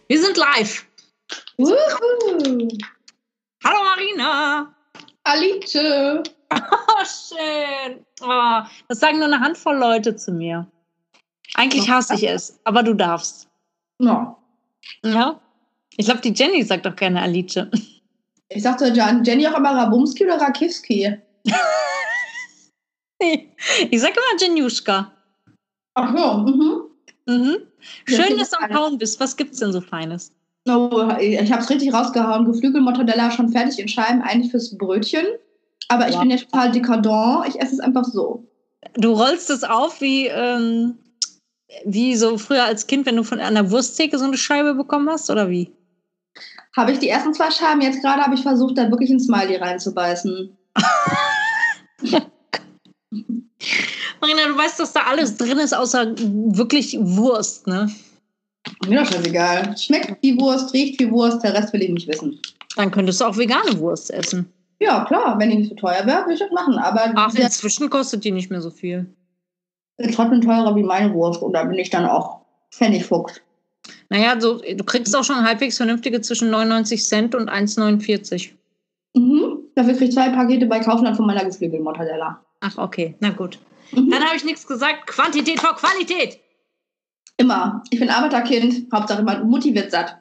Wir sind live. Wuhu. Hallo Marina. Alice. Oh, schön. Oh, das sagen nur eine Handvoll Leute zu mir. Eigentlich hasse ich es, aber du darfst. Ja. Ja? Ich glaube, die Jenny sagt doch gerne Alice. Ich sagte Jenny auch immer Rabumski oder Rakiewski. Ich sage immer Jenjuschka. Ach so, Schön, dass du am Kauen bist. Was gibt's denn so Feines? Oh, ich habe es richtig rausgehauen. Geflügelmortadella schon fertig in Scheiben, eigentlich fürs Brötchen. Aber ich bin jetzt total dekadent. Ich esse es einfach so. Du rollst es auf wie so früher als Kind, wenn du von einer Wursttheke so eine Scheibe bekommen hast, oder wie? Habe ich die ersten 2 Scheiben. Jetzt gerade habe ich versucht, da wirklich ein Smiley reinzubeißen. Marina, du weißt, dass da alles drin ist, außer wirklich Wurst, ne? Mir doch scheißegal. Schmeckt wie Wurst, riecht wie Wurst, der Rest will ich nicht wissen. Dann könntest du auch vegane Wurst essen. Ja, klar, wenn die nicht so teuer wäre, würde ich das machen. Aber inzwischen kostet die nicht mehr so viel. Ist trotzdem teurer wie meine Wurst. Und da bin ich dann auch Pfennigfuchs. Naja, du kriegst auch schon halbwegs vernünftige zwischen 99 Cent und 1,49. Dafür kriege ich 2 Pakete bei Kaufland von meiner Geflügelmortadella. Ach, okay, na gut. Dann habe ich nichts gesagt. Quantität vor Qualität. Immer. Ich bin Arbeiterkind. Hauptsache, Mutti wird satt.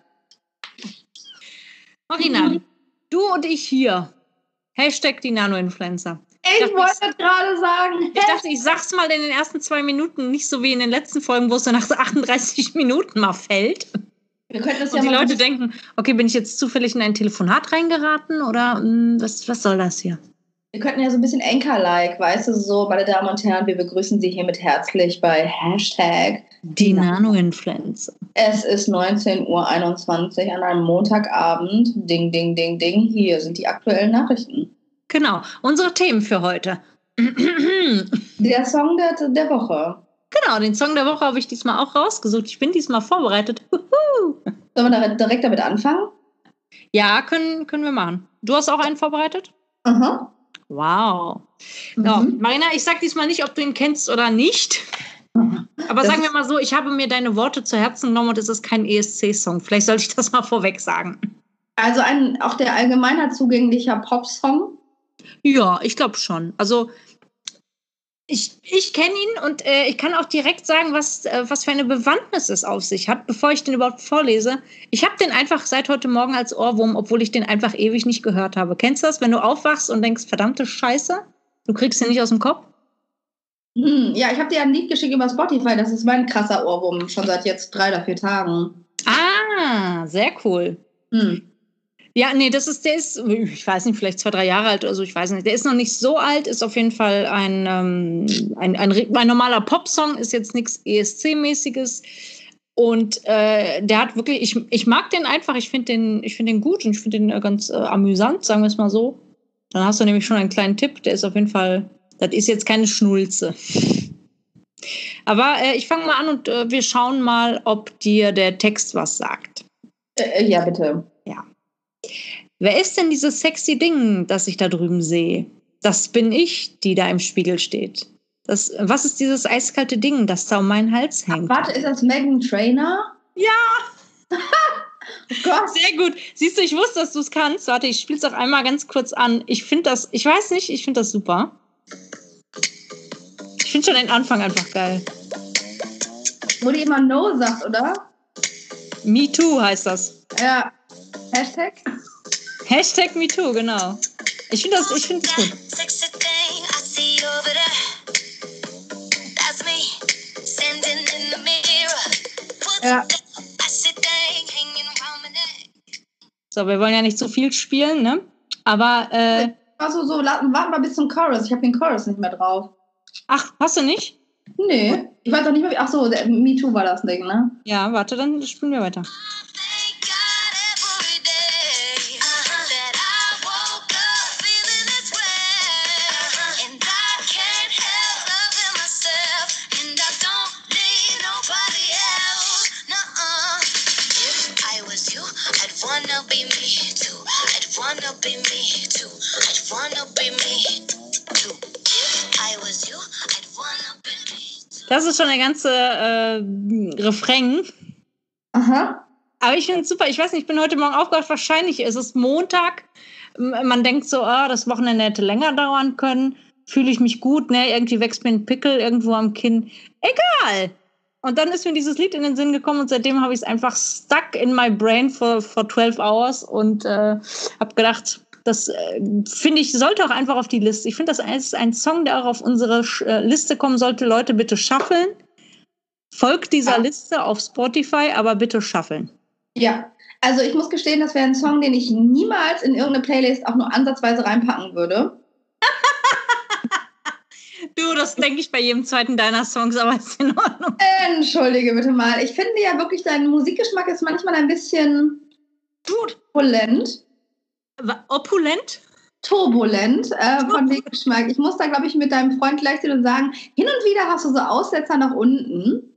Marina, du und ich hier. Hashtag die Nano-Influencer. Ich wollte das gerade sagen. Ich dachte, ich sag's mal in den ersten 2 Minuten, nicht so wie in den letzten Folgen, wo es dann nach so 38 Minuten mal fällt. Wir könnten das und die Leute denken, okay, bin ich jetzt zufällig in ein Telefonat reingeraten oder was soll das hier? Wir könnten ja so ein bisschen Anchor-like, weißt du, so, meine Damen und Herren, wir begrüßen Sie hiermit herzlich bei Hashtag die Nano-Influencer. Es ist 19:21 Uhr an einem Montagabend. Ding, ding, ding, ding. Hier sind die aktuellen Nachrichten. Genau, unsere Themen für heute. Der Song der Woche. Genau, den Song der Woche habe ich diesmal auch rausgesucht. Ich bin diesmal vorbereitet. Sollen wir direkt damit anfangen? Ja, können wir machen. Du hast auch einen vorbereitet? Aha. Wow. Ja, Marina, ich sag diesmal nicht, ob du ihn kennst oder nicht. Aber sagen wir mal so, ich habe mir deine Worte zu Herzen genommen und es ist kein ESC-Song. Vielleicht sollte ich das mal vorweg sagen. Also auch der allgemeiner zugänglicher Pop-Song? Ja, ich glaube schon. Also ich kenne ihn und ich kann auch direkt sagen, was für eine Bewandtnis es auf sich hat, bevor ich den überhaupt vorlese. Ich habe den einfach seit heute Morgen als Ohrwurm, obwohl ich den einfach ewig nicht gehört habe. Kennst du das, wenn du aufwachst und denkst, verdammte Scheiße, du kriegst den nicht aus dem Kopf? Ja, ich habe dir ein Lied geschickt über Spotify. Das ist mein krasser Ohrwurm, schon seit jetzt 3 oder 4 Tagen. Ah, sehr cool. Ja, nee, der ist, ich weiß nicht, vielleicht 2, 3 Jahre alt oder so, ich weiß nicht. Der ist noch nicht so alt, ist auf jeden Fall ein normaler Popsong, ist jetzt nichts ESC-mäßiges. Und der hat wirklich, ich mag den einfach, ich finde den gut und ich finde den ganz amüsant, sagen wir es mal so. Dann hast du nämlich schon einen kleinen Tipp, der ist auf jeden Fall, das ist jetzt keine Schnulze. Aber ich fange mal an und wir schauen mal, ob dir der Text was sagt. Ja, bitte. Ja. Wer ist denn dieses sexy Ding, das ich da drüben sehe? Das bin ich, die da im Spiegel steht. Was ist dieses eiskalte Ding, das da um meinen Hals hängt? Warte, ist das Meghan Trainor? Ja! Oh Gott. Sehr gut. Siehst du, ich wusste, dass du es kannst. Warte, ich spiele es auch einmal ganz kurz an. Ich finde das super. Ich finde schon den Anfang einfach geil. Wo die immer No sagt, oder? Me Too heißt das. Ja. Hashtag? Hashtag Me Too, genau. Ich finde das gut. Ja. So, wir wollen ja nicht zu viel spielen, ne? Aber, Also warten wir bis zum Chorus. Ich habe den Chorus nicht mehr drauf. Ach, hast du nicht? Nee. Ich weiß auch nicht mehr, wie. Ach so, Me Too war das Ding, ne? Ja, warte, dann spielen wir weiter. Das ist schon der ganze Refrain. Aha. Aber ich finde es super. Ich weiß nicht, ich bin heute Morgen aufgewacht. Wahrscheinlich ist es Montag. Man denkt so, das Wochenende hätte länger dauern können. Fühle ich mich gut, ne? Irgendwie wächst mir ein Pickel irgendwo am Kinn. Egal. Und dann ist mir dieses Lied in den Sinn gekommen und seitdem habe ich es einfach stuck in my brain for 12 hours und habe gedacht, das finde ich, sollte auch einfach auf die Liste. Ich finde, das ist ein Song, der auch auf unsere Liste kommen sollte. Leute, bitte shuffeln. Folgt dieser Liste auf Spotify, aber bitte shuffeln. Ja, also ich muss gestehen, das wäre ein Song, den ich niemals in irgendeine Playlist auch nur ansatzweise reinpacken würde. Du, das denke ich bei jedem zweiten deiner Songs, aber ist in Ordnung. Entschuldige bitte mal. Ich finde ja wirklich, dein Musikgeschmack ist manchmal ein bisschen turbulent. Opulent? Turbulent von dem Geschmack. Ich muss da, glaube ich, mit deinem Freund gleich sagen, hin und wieder hast du so Aussetzer nach unten.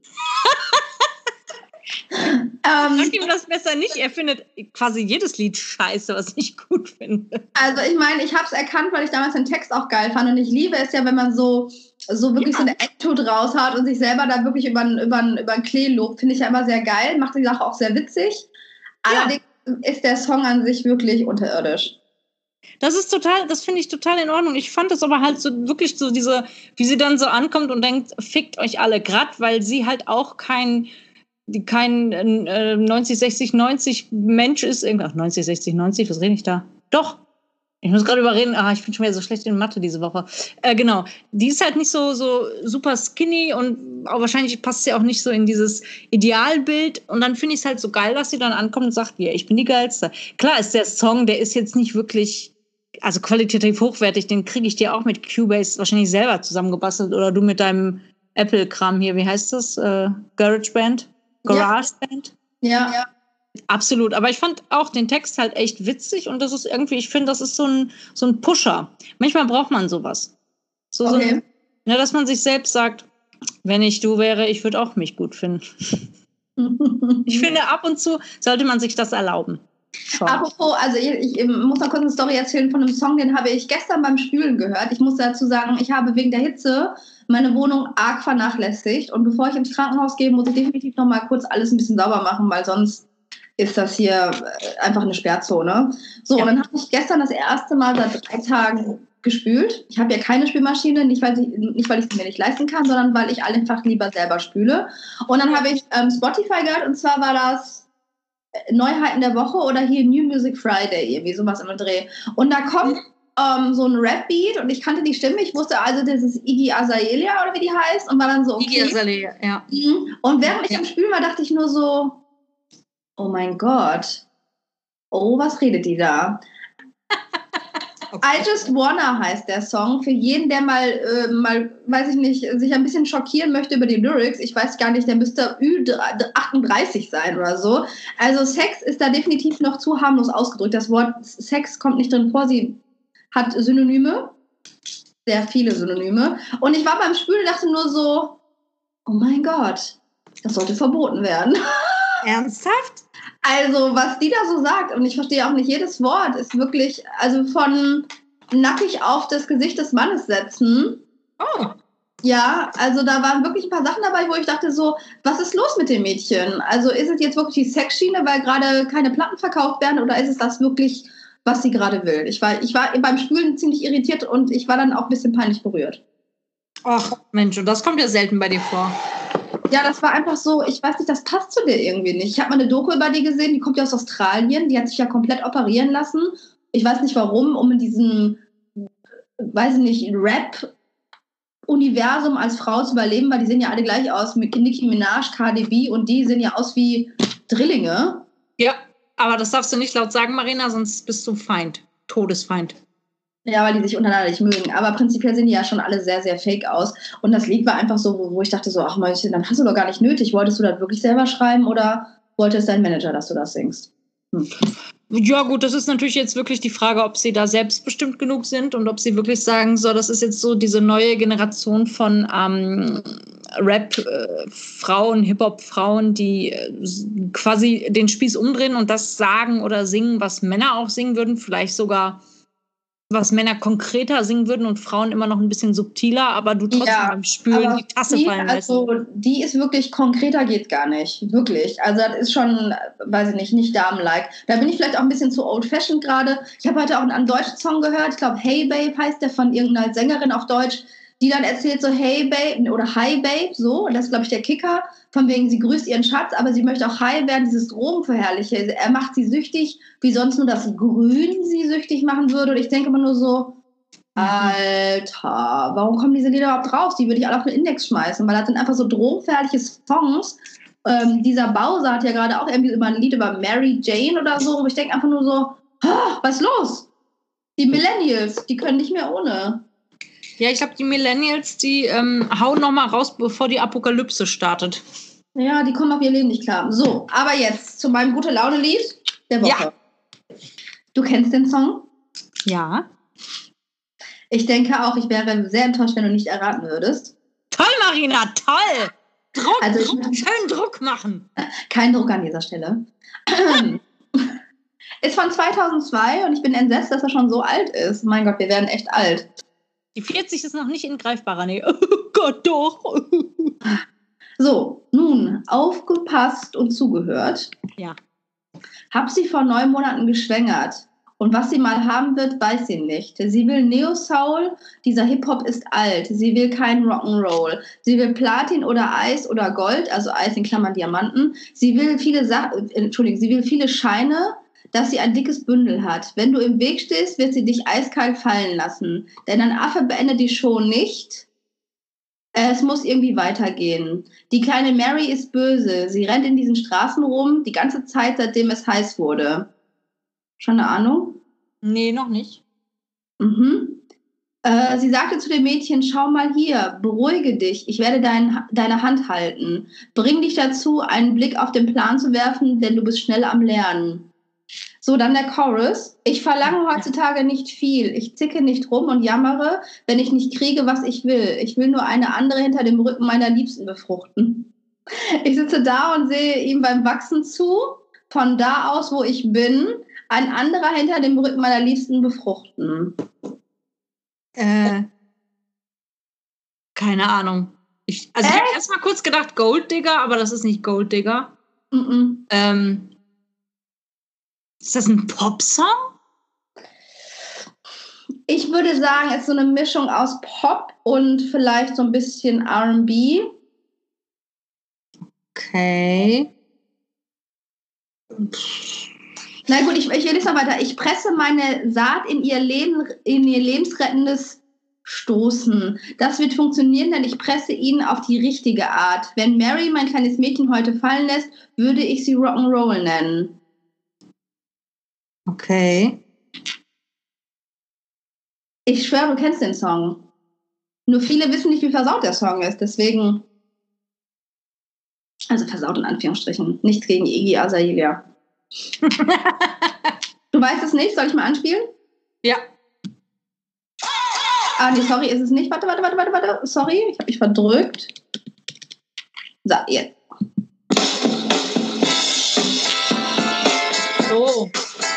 Sag ihm das besser nicht. Er findet quasi jedes Lied scheiße, was ich gut finde. Also ich meine, ich habe es erkannt, weil ich damals den Text auch geil fand. Und ich liebe es ja, wenn man so wirklich so eine Attitude raus hat und sich selber da wirklich über den Klee lobt. Finde ich ja immer sehr geil. Macht die Sache auch sehr witzig. Allerdings ist der Song an sich wirklich unterirdisch. Das finde ich total in Ordnung. Ich fand das aber halt so wirklich so wie sie dann so ankommt und denkt, fickt euch alle, gerade weil sie halt auch kein 90, 60, 90 Mensch ist. 90, 60, 90, was rede ich da? Doch. Ich muss gerade überreden, ich bin schon wieder so schlecht in Mathe diese Woche. Genau. Die ist halt nicht so super skinny und auch wahrscheinlich passt sie auch nicht so in dieses Idealbild. Und dann finde ich es halt so geil, dass sie dann ankommt und sagt, ja, ich bin die Geilste. Klar ist der Song, der ist jetzt nicht wirklich, also qualitativ hochwertig, den kriege ich dir auch mit Cubase wahrscheinlich selber zusammengebastelt oder du mit deinem Apple-Kram hier, wie heißt das? GarageBand? GarageBand? Ja. Absolut, aber ich fand auch den Text halt echt witzig und das ist irgendwie, ich finde, das ist so ein Pusher. Manchmal braucht man sowas. Dass man sich selbst sagt, wenn ich du wäre, ich würde auch mich gut finden. Ich finde, ab und zu sollte man sich das erlauben. Schon. Apropos, also ich muss noch kurz eine Story erzählen von einem Song, den habe ich gestern beim Spülen gehört. Ich muss dazu sagen, ich habe wegen der Hitze meine Wohnung arg vernachlässigt und bevor ich ins Krankenhaus gehe, muss ich definitiv noch mal kurz alles ein bisschen sauber machen, weil sonst ist das hier einfach eine Sperrzone. So, und dann habe ich gestern das erste Mal seit 3 Tagen gespült. Ich habe ja keine Spülmaschine, nicht weil ich sie mir nicht leisten kann, sondern weil ich einfach lieber selber spüle. Und dann habe ich Spotify gehört und zwar war das Neuheiten der Woche oder hier New Music Friday, irgendwie sowas im Dreh. Und da kommt so ein Rap-Beat und ich kannte die Stimme. Ich wusste also, das ist Iggy Azalea oder wie die heißt und war dann so, okay. Iggy Azalea, ja. Und während ich am Spülen war, dachte ich nur so, oh mein Gott, was redet die da? Okay. I Just Wanna heißt der Song. Für jeden, der mal, weiß ich nicht, sich ein bisschen schockieren möchte über die Lyrics, ich weiß gar nicht, der müsste Ü38 sein oder so. Also Sex ist da definitiv noch zu harmlos ausgedrückt. Das Wort Sex kommt nicht drin vor, sie hat Synonyme, sehr viele Synonyme. Und ich war beim Spülen und dachte nur so, oh mein Gott, das sollte verboten werden. Ernsthaft? Also, was die da so sagt, und ich verstehe auch nicht jedes Wort, ist wirklich, also von nackig auf das Gesicht des Mannes setzen. Oh. Ja, also da waren wirklich ein paar Sachen dabei, wo ich dachte so, was ist los mit dem Mädchen? Also ist es jetzt wirklich die Sexschiene, weil gerade keine Platten verkauft werden, oder ist es das wirklich, was sie gerade will? Ich war beim Spülen ziemlich irritiert und ich war dann auch ein bisschen peinlich berührt. Ach Mensch, und das kommt ja selten bei dir vor. Ja, das war einfach so, ich weiß nicht, das passt zu dir irgendwie nicht. Ich habe mal eine Doku über die gesehen, die kommt ja aus Australien, die hat sich ja komplett operieren lassen. Ich weiß nicht warum, um in diesem, weiß ich nicht, Rap-Universum als Frau zu überleben, weil die sehen ja alle gleich aus, mit Nicki Minaj, Cardi B und die sehen ja aus wie Drillinge. Ja, aber das darfst du nicht laut sagen, Marina, sonst bist du Feind, Todesfeind. Ja, weil die sich untereinander nicht mögen. Aber prinzipiell sehen die ja schon alle sehr, sehr fake aus. Und das Lied war einfach so, wo ich dachte so, ach Mäuschen, dann hast du doch gar nicht nötig. Wolltest du das wirklich selber schreiben oder wollte es dein Manager, dass du das singst? Ja gut, das ist natürlich jetzt wirklich die Frage, ob sie da selbstbestimmt genug sind und ob sie wirklich sagen, so, das ist jetzt so diese neue Generation von Rap-Frauen, Hip-Hop-Frauen, die quasi den Spieß umdrehen und das sagen oder singen, was Männer auch singen würden, vielleicht sogar was Männer konkreter singen würden und Frauen immer noch ein bisschen subtiler, aber du trotzdem beim Spülen die Tasse fallen lässt. Also die ist wirklich konkreter, geht gar nicht. Wirklich. Also das ist schon, weiß ich nicht Damen-like. Da bin ich vielleicht auch ein bisschen zu old-fashioned gerade. Ich habe heute auch einen deutschen Song gehört. Ich glaube, Hey Babe heißt der, von irgendeiner Sängerin auf Deutsch, die dann erzählt so, hey Babe oder Hi Babe, so. Das ist, glaube ich, der Kicker. Von wegen, sie grüßt ihren Schatz, aber sie möchte auch Hi werden, dieses Drogenverherrliche. Er macht sie süchtig, wie sonst nur das Grün sie süchtig machen würde. Und ich denke immer nur so, Alter, warum kommen diese Lieder überhaupt raus? Die würde ich alle auf den Index schmeißen, weil das sind einfach so drogenverherrliche Songs. Dieser Bowser hat ja gerade auch irgendwie ein Lied über Mary Jane oder so, wo ich denke einfach nur so, was ist los? Die Millennials, die können nicht mehr ohne. Ja, ich glaube, die Millennials, die hauen noch mal raus, bevor die Apokalypse startet. Ja, die kommen auf ihr Leben nicht klar. So, aber jetzt zu meinem Gute-Laune-Lied der Woche. Ja. Du kennst den Song? Ja. Ich denke auch, ich wäre sehr enttäuscht, wenn du nicht erraten würdest. Toll, Marina, toll! Schön Druck machen. Kein Druck an dieser Stelle. Ist von 2002 und ich bin entsetzt, dass er schon so alt ist. Mein Gott, wir werden echt alt. Die 40 ist noch nicht in greifbarer Nähe. Oh Gott, doch. So, nun, aufgepasst und zugehört. Ja. Hab sie vor 9 Monaten geschwängert. Und was sie mal haben wird, weiß sie nicht. Sie will Neo-Soul, dieser Hip-Hop ist alt. Sie will keinen Rock'n'Roll. Sie will Platin oder Eis oder Gold, also Eis in Klammern Diamanten. Sie will viele Scheine, dass sie ein dickes Bündel hat. Wenn du im Weg stehst, wird sie dich eiskalt fallen lassen. Denn ein Affe beendet die Show nicht. Es muss irgendwie weitergehen. Die kleine Mary ist böse. Sie rennt in diesen Straßen rum, die ganze Zeit, seitdem es heiß wurde. Schon eine Ahnung? Nee, noch nicht. Sie sagte zu dem Mädchen, schau mal hier, beruhige dich, ich werde deine Hand halten. Bring dich dazu, einen Blick auf den Plan zu werfen, denn du bist schnell am Lernen. So, dann der Chorus. Ich verlange heutzutage nicht viel. Ich zicke nicht rum und jammere, wenn ich nicht kriege, was ich will. Ich will nur eine andere hinter dem Rücken meiner Liebsten befruchten. Ich sitze da und sehe ihm beim Wachsen zu, von da aus, wo ich bin, ein anderer hinter dem Rücken meiner Liebsten befruchten. Keine Ahnung. Ich habe erst mal kurz gedacht Gold Digger, aber das ist nicht Gold Digger. Ist das ein Popsong? Ich würde sagen, es ist so eine Mischung aus Pop und vielleicht so ein bisschen R&B. Okay. Na gut, ich lese mal weiter. Ich presse meine Saat in ihr lebensrettendes Stoßen. Das wird funktionieren, denn ich presse ihn auf die richtige Art. Wenn Mary mein kleines Mädchen heute fallen lässt, würde ich sie Rock'n'Roll nennen. Okay. Ich schwöre, du kennst den Song. Nur viele wissen nicht, wie versaut der Song ist. Deswegen, also versaut in Anführungsstrichen. Nichts gegen Iggy Azalea. Du weißt es nicht? Soll ich mal anspielen? Ja. Ah, nee, sorry, ist es nicht. Warte. Sorry, ich habe mich verdrückt. So, jetzt. So.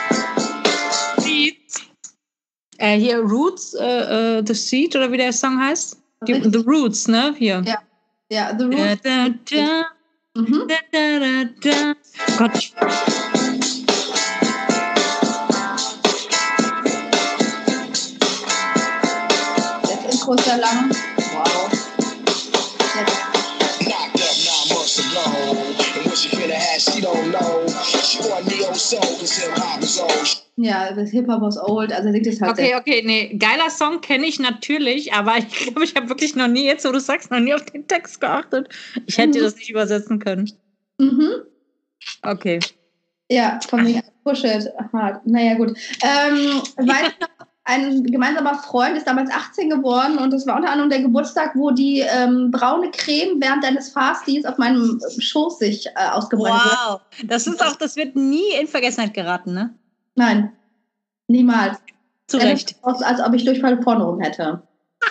Hier Roots, The Seed, oder wie der Song heißt? The Roots, ne? Hier. Ja, The Roots. Gott. Das Intro ist sehr lang. Wow. Ja, das Hip-Hop was old, also singt es halt. Okay, nee, geiler Song kenne ich natürlich, aber ich glaube, ich habe wirklich noch nie, jetzt wo du sagst, noch nie auf den Text geachtet. Ich hätte das nicht übersetzen können. Okay. Ja, von mir Push It hard. Naja, gut. Weißt du, ein gemeinsamer Freund ist damals 18 geworden und das war unter anderem der Geburtstag, wo die braune Creme während deines Fastis auf meinem Schoß sich ausgebreitet wird. Wow, das wird nie in Vergessenheit geraten, ne? Nein, niemals. Zu Recht. Als ob ich Durchfall vorne rum hätte.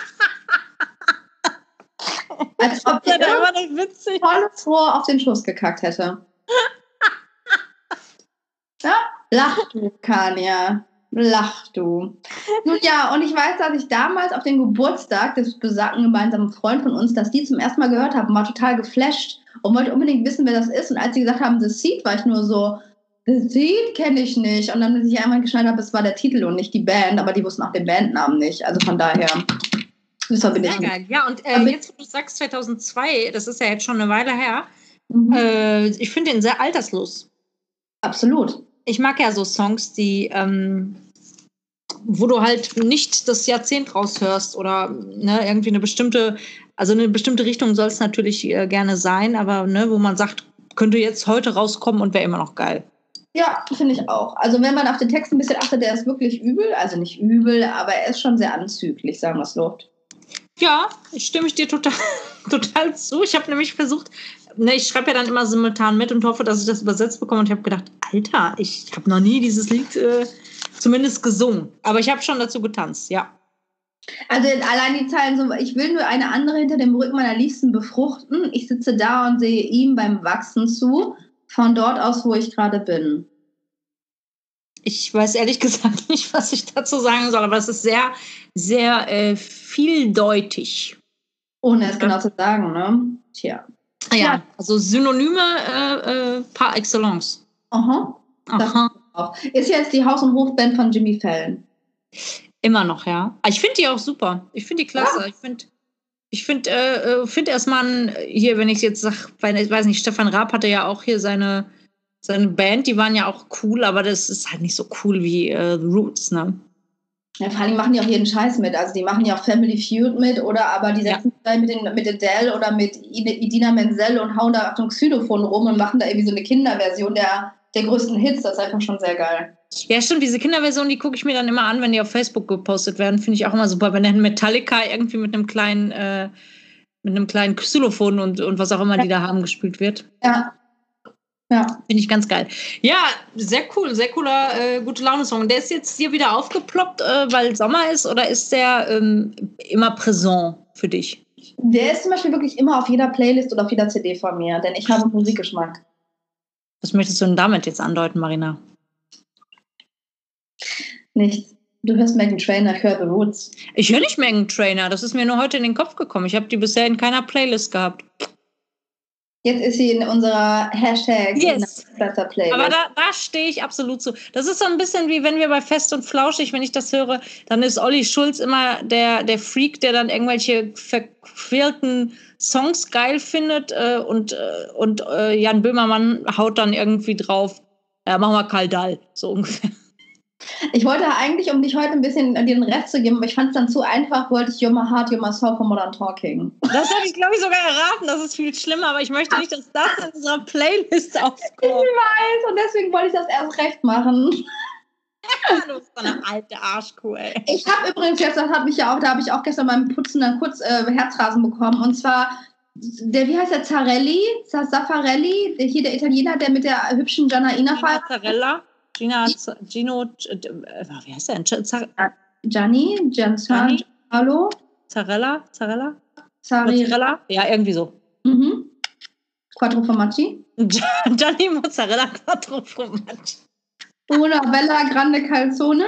Als ob ich volles Rohr auf den Schoß gekackt hätte. Ja, lach du, Kania. Lach du. Nun ja, und ich weiß, dass ich damals auf den Geburtstag des besagten gemeinsamen Freund von uns, dass die zum ersten Mal gehört haben, war total geflasht und wollte unbedingt wissen, wer das ist. Und als sie gesagt haben, The Seed, war ich nur so, The Seed kenne ich nicht. Und dann, bis ich einmal geschnallt habe, es war der Titel und nicht die Band, aber die wussten auch den Bandnamen nicht. Also von daher. Das bin Sehr geil. Ja, und jetzt, wo du sagst 2002, das ist ja jetzt schon eine Weile her, ich finde den sehr alterslos. Absolut. Ich mag ja so Songs, die, wo du halt nicht das Jahrzehnt raushörst oder ne, irgendwie eine bestimmte Richtung soll es natürlich gerne sein, aber ne, wo man sagt, könnte jetzt heute rauskommen und wäre immer noch geil. Ja, finde ich auch. Also wenn man auf den Text ein bisschen achtet, der ist wirklich übel, also nicht übel, aber er ist schon sehr anzüglich, sagen wir es so. Ja, stimme ich dir total zu. Ich habe nämlich versucht, ich schreibe ja dann immer simultan mit und hoffe, dass ich das übersetzt bekomme. Und ich habe gedacht, Alter, ich habe noch nie dieses Lied zumindest gesungen. Aber ich habe schon dazu getanzt, ja. Also allein die Zeilen so, ich will nur eine andere hinter dem Rücken meiner Liebsten befruchten. Ich sitze da und sehe ihm beim Wachsen zu, von dort aus, wo ich gerade bin. Ich weiß ehrlich gesagt nicht, was ich dazu sagen soll, aber es ist sehr, sehr vieldeutig. Ohne es genau zu sagen, ne? Tja. Ja, also Synonyme par excellence. Aha. Ist jetzt die Haus- und Hofband von Jimmy Fallon. Immer noch, ja. Ich finde die auch super. Ich finde die klasse. Ja. Ich finde erstmal hier, wenn ich jetzt sage, ich weiß nicht, Stefan Raab hatte ja auch hier seine Band, die waren ja auch cool, aber das ist halt nicht so cool wie The Roots, ne? Ja, vor allem machen die auch jeden Scheiß mit. Also die machen ja auch Family Feud mit oder aber die setzen sich mit Adele oder mit Idina Menzel und hauen da auf dem Xylophon rum und machen da irgendwie so eine Kinderversion der größten Hits. Das ist einfach schon sehr geil. Ja, stimmt. Diese Kinderversion, die gucke ich mir dann immer an, wenn die auf Facebook gepostet werden. Finde ich auch immer super. Wenn dann Metallica irgendwie mit einem kleinen Xylophon und was auch immer die da haben gespielt wird. Ja. Finde ich ganz geil. Ja, sehr cool, sehr cooler Gute-Laune-Song. Der ist jetzt hier wieder aufgeploppt, weil Sommer ist, oder ist der immer präsent für dich? Der ist zum Beispiel wirklich immer auf jeder Playlist oder auf jeder CD von mir, denn ich habe Musikgeschmack. Was möchtest du denn damit jetzt andeuten, Marina? Nichts. Du hörst Meghan Trainor, ich höre The Roots. Ich höre nicht Meghan Trainor, das ist mir nur heute in den Kopf gekommen. Ich habe die bisher in keiner Playlist gehabt. Jetzt ist sie in unserer Yes. Playlist. Aber da stehe ich absolut zu. Das ist so ein bisschen wie wenn wir bei Fest und Flauschig, wenn ich das höre, dann ist Olli Schulz immer der Freak, der dann irgendwelche verquälten Songs geil findet und Jan Böhmermann haut dann irgendwie drauf, ja, machen wir Karl Dahl, so ungefähr. Ich wollte eigentlich, um dich heute ein bisschen den Rest zu geben, aber ich fand es dann zu einfach, wollte ich You're My Heart, You're My Soul von Modern Talking. Das habe ich, glaube ich, sogar erraten. Das ist viel schlimmer, aber ich möchte nicht, dass das in unserer Playlist aufkommt. Ich weiß, und deswegen wollte ich das erst recht machen. Du bist so eine alte Arschkuh, ey. Ich habe übrigens jetzt, da habe ich auch gestern beim Putzen dann kurz Herzrasen bekommen, und zwar wie heißt der, Zaffarelli, hier der Italiener, der mit der hübschen Gianna Zarella. Gino, wie heißt der? Giancarlo? Zarella? Mozzarella? Ja, irgendwie so. Quattro Formaggi? Gianni Mozzarella Quattro Formaggi. Una Bella Grande Calzone?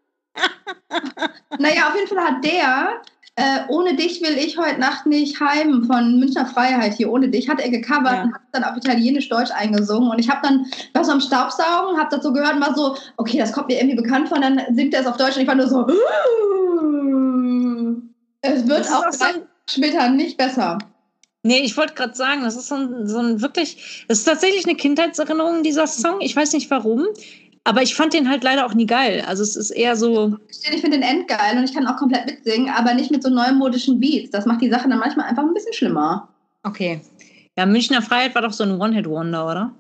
Naja, auf jeden Fall hat der Ohne dich will ich heute Nacht nicht heim von Münchner Freiheit hier, ohne dich, hat er gecovert und hat dann auf Italienisch-Deutsch eingesungen. Und ich habe dann, war so am Staubsaugen, habe das so gehört und war so, okay, das kommt mir irgendwie bekannt vor, und dann singt er es auf Deutsch und ich war nur so, es wird auch später nicht besser. Nee, ich wollte gerade sagen, das ist so ein wirklich, das ist tatsächlich eine Kindheitserinnerung, dieser Song. Ich weiß nicht warum, aber ich fand den halt leider auch nie geil. Also es ist eher so... Ich finde den endgeil und ich kann auch komplett mitsingen, aber nicht mit so neumodischen Beats. Das macht die Sache dann manchmal einfach ein bisschen schlimmer. Okay. Ja, Münchner Freiheit war doch so ein One-Hit-Wonder, oder?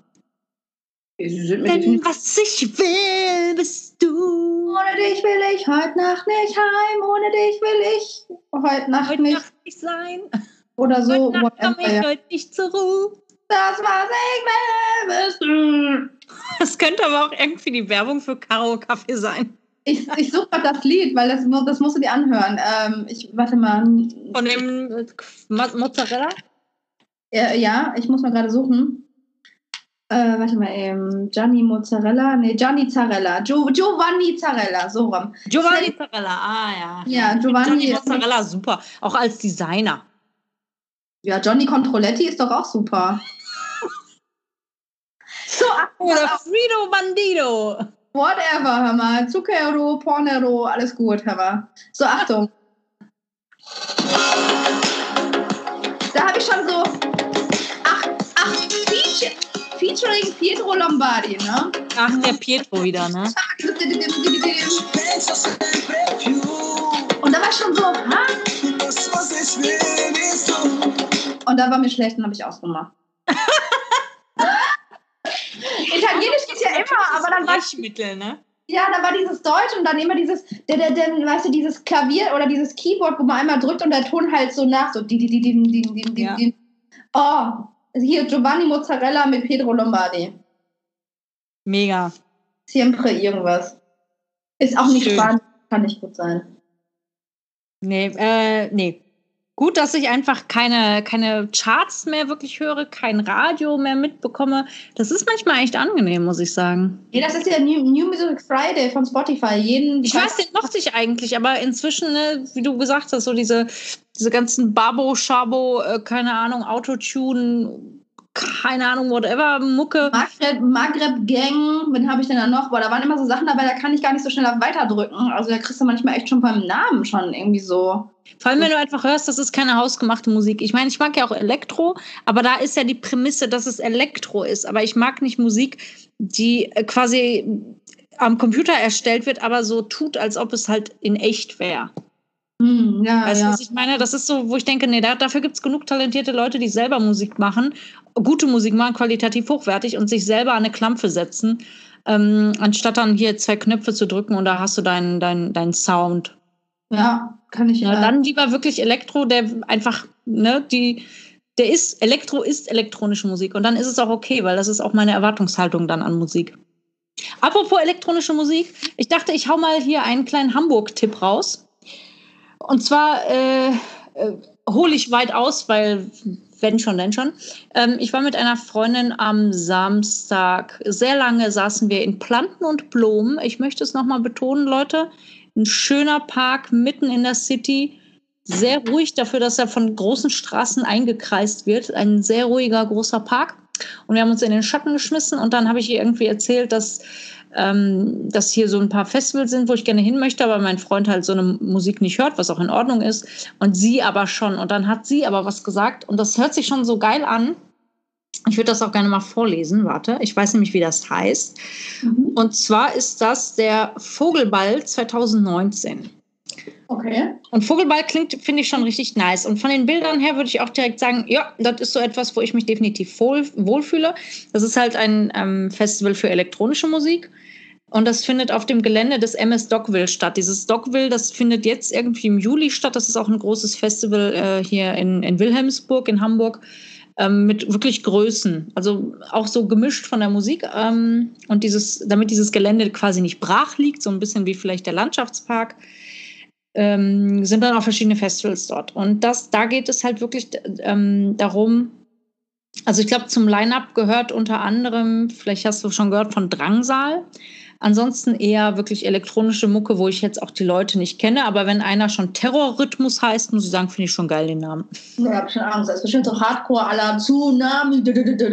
Denn was ich will, bist du. Ohne dich will ich heute Nacht nicht heim. Ohne dich will ich heute Nacht nicht sein. Oder so. Heute Nacht komm ich heute nicht zur Ruhe. Das, was ich will, bist du. Das könnte aber auch irgendwie die Werbung für Karo Kaffee sein. Ich suche gerade das Lied, weil das musst du dir anhören. Warte mal. Von dem Mozzarella? Ja, ich muss mal gerade suchen. Warte mal, Gianni Mozzarella, Gianni Zarella, Giovanni Zarella, so rum. Giovanni Zarella, ja. Ja, Giovanni Mozzarella, super, auch als Designer. Ja, Johnny Controletti ist doch auch super. So, oder Frido Bandito. Whatever, hör mal. Zucchero, Pornero, alles gut, hör mal. So, Achtung. Da habe ich schon so featuring Pietro Lombardi, ne? Ach, der Pietro wieder, ne? Und da war ich schon so, Und da war mir schlecht und habe ich ausgemacht. Italienisch geht ja immer, aber dann war Mittel, ne? Ja, da war dieses Deutsch und dann immer dieses, weißt du, dieses Klavier oder dieses Keyboard, wo man einmal drückt und der Ton halt so nach, so die. Oh, hier Giovanni Mozzarella mit Pietro Lombardi. Mega. Siempre irgendwas. Ist auch nicht spannend, kann nicht gut sein. Nee. Gut, dass ich einfach keine Charts mehr wirklich höre, kein Radio mehr mitbekomme. Das ist manchmal echt angenehm, muss ich sagen. Nee, das ist ja New Music Friday von Spotify. Ich weiß, den mochte ich eigentlich, aber inzwischen, ne, wie du gesagt hast, so diese ganzen Babo, Schabo, keine Ahnung, Autotune, keine Ahnung, whatever, Mucke. Maghreb Gang, wen habe ich denn da noch? Boah, da waren immer so Sachen dabei, da kann ich gar nicht so schnell auf Weiterdrücken. Also da kriegst du manchmal echt schon beim Namen schon irgendwie so. Vor allem, wenn du einfach hörst, das ist keine hausgemachte Musik. Ich meine, ich mag ja auch Elektro, aber da ist ja die Prämisse, dass es Elektro ist. Aber ich mag nicht Musik, die quasi am Computer erstellt wird, aber so tut, als ob es halt in echt wäre. Weißt du, was ich meine? Das ist so, wo ich denke, nee, dafür gibt es genug talentierte Leute, die selber Musik machen, gute Musik machen, qualitativ hochwertig und sich selber an eine Klampfe setzen, anstatt dann hier 2 Knöpfe zu drücken und da hast du deinen Sound. Ja, kann ich ja. Dann lieber wirklich Elektro, der einfach, ne, Elektro ist elektronische Musik und dann ist es auch okay, weil das ist auch meine Erwartungshaltung dann an Musik. Apropos elektronische Musik, ich dachte, ich hau mal hier einen kleinen Hamburg-Tipp raus. Und zwar hole ich weit aus, weil wenn schon, denn schon. Ich war mit einer Freundin am Samstag. Sehr lange saßen wir in Planten und Blumen. Ich möchte es nochmal betonen, Leute. Ein schöner Park mitten in der City. Sehr ruhig dafür, dass er von großen Straßen eingekreist wird. Ein sehr ruhiger, großer Park. Und wir haben uns in den Schatten geschmissen. Und dann habe ich ihr irgendwie erzählt, dass hier so ein paar Festivals sind, wo ich gerne hin möchte, aber mein Freund halt so eine Musik nicht hört, was auch in Ordnung ist. Und sie aber schon. Und dann hat sie aber was gesagt. Und das hört sich schon so geil an. Ich würde das auch gerne mal vorlesen. Warte, ich weiß nämlich, wie das heißt. Und zwar ist das der Vogelball 2019. Okay. Und Vogelball klingt, finde ich, schon richtig nice. Und von den Bildern her würde ich auch direkt sagen, ja, das ist so etwas, wo ich mich definitiv wohlfühle. Das ist halt ein Festival für elektronische Musik. Und das findet auf dem Gelände des MS Dockville statt. Dieses Dockville, das findet jetzt irgendwie im Juli statt. Das ist auch ein großes Festival hier in Wilhelmsburg, in Hamburg, mit wirklich Größen. Also auch so gemischt von der Musik. Und damit dieses Gelände quasi nicht brach liegt, so ein bisschen wie vielleicht der Landschaftspark, sind dann auch verschiedene Festivals dort. Und da geht es halt wirklich darum, also ich glaube, zum Line-Up gehört unter anderem, vielleicht hast du schon gehört, von Drangsal. Ansonsten eher wirklich elektronische Mucke, wo ich jetzt auch die Leute nicht kenne. Aber wenn einer schon Terrorrhythmus heißt, muss ich sagen, finde ich schon geil den Namen. Ja, hab schon Angst. Das ist bestimmt so Hardcore-Alarm, Tsunami.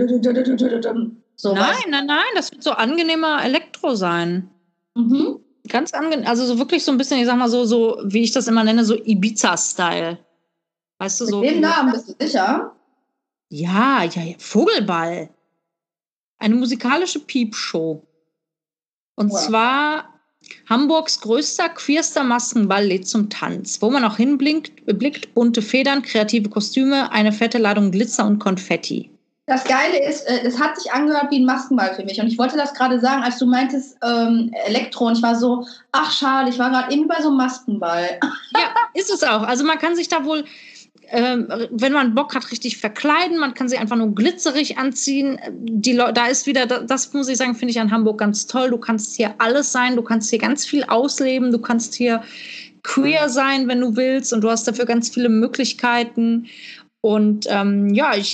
So nein, das wird so angenehmer Elektro sein. Mhm. Ganz angenehm, also so wirklich so ein bisschen, ich sag mal so, wie ich das immer nenne, so Ibiza-Style. Weißt du, so. Mit dem Namen bist du sicher? Ja, Vogelball. Eine musikalische Piepshow. Und zwar Hamburgs größter, queerster Maskenball lädt zum Tanz, wo man auch hinblickt, bunte Federn, kreative Kostüme, eine fette Ladung Glitzer und Konfetti. Das Geile ist, es hat sich angehört wie ein Maskenball für mich. Und ich wollte das gerade sagen, als du meintest Elektro. Und ich war so, ach schade, ich war gerade eben bei so einem Maskenball. Ja, ist es auch. Also man kann sich da wohl, wenn man Bock hat, richtig verkleiden. Man kann sich einfach nur glitzerig anziehen. Da ist wieder, das muss ich sagen, finde ich an Hamburg ganz toll. Du kannst hier alles sein. Du kannst hier ganz viel ausleben. Du kannst hier queer sein, wenn du willst. Und du hast dafür ganz viele Möglichkeiten. Und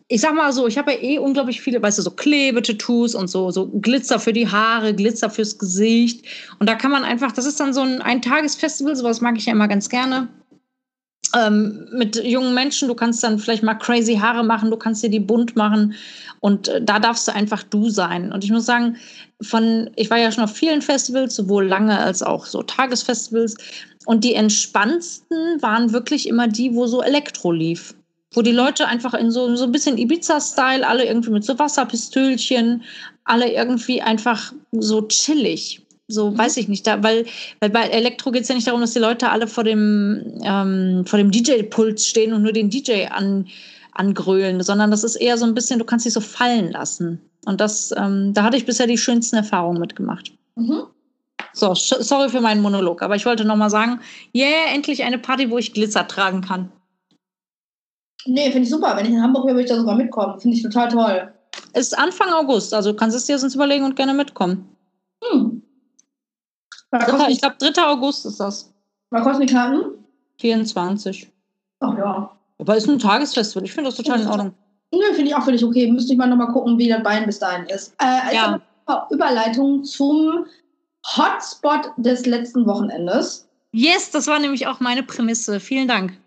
ich sag mal so, ich habe ja unglaublich viele, weißt du, so Klebetattoos und so Glitzer für die Haare, Glitzer fürs Gesicht. Und da kann man einfach, das ist dann so ein Tagesfestival, sowas mag ich ja immer ganz gerne. Mit jungen Menschen, du kannst dann vielleicht mal crazy Haare machen, du kannst dir die bunt machen und da darfst du einfach du sein. Und ich muss sagen, ich war ja schon auf vielen Festivals, sowohl lange als auch so Tagesfestivals, und die entspannendsten waren wirklich immer die, wo so Elektro lief. Wo die Leute einfach in so ein bisschen Ibiza-Style, alle irgendwie mit so Wasserpistölchen, alle irgendwie einfach so chillig. So, weiß ich nicht, weil bei Elektro geht es ja nicht darum, dass die Leute alle vor dem DJ-Pult stehen und nur den DJ angrölen, sondern das ist eher so ein bisschen, du kannst dich so fallen lassen. Und da hatte ich bisher die schönsten Erfahrungen mitgemacht. Mhm. So, sorry für meinen Monolog, aber ich wollte nochmal sagen, endlich eine Party, wo ich Glitzer tragen kann. Nee, finde ich super. Wenn ich in Hamburg wäre, würde ich da sogar mitkommen. Finde ich total toll. Ist Anfang August, also kannst du es dir sonst überlegen und gerne mitkommen. Ich glaube, 3. August ist das. Was kosten die Karten? 24. Ach ja. Aber ist ein Tagesfestival. Ich finde das total in Ordnung. Nö, finde ich auch völlig okay. Müsste ich mal nochmal gucken, wie das Bein bis dahin ist. Ja. Überleitung zum Hotspot des letzten Wochenendes. Yes, das war nämlich auch meine Prämisse. Vielen Dank.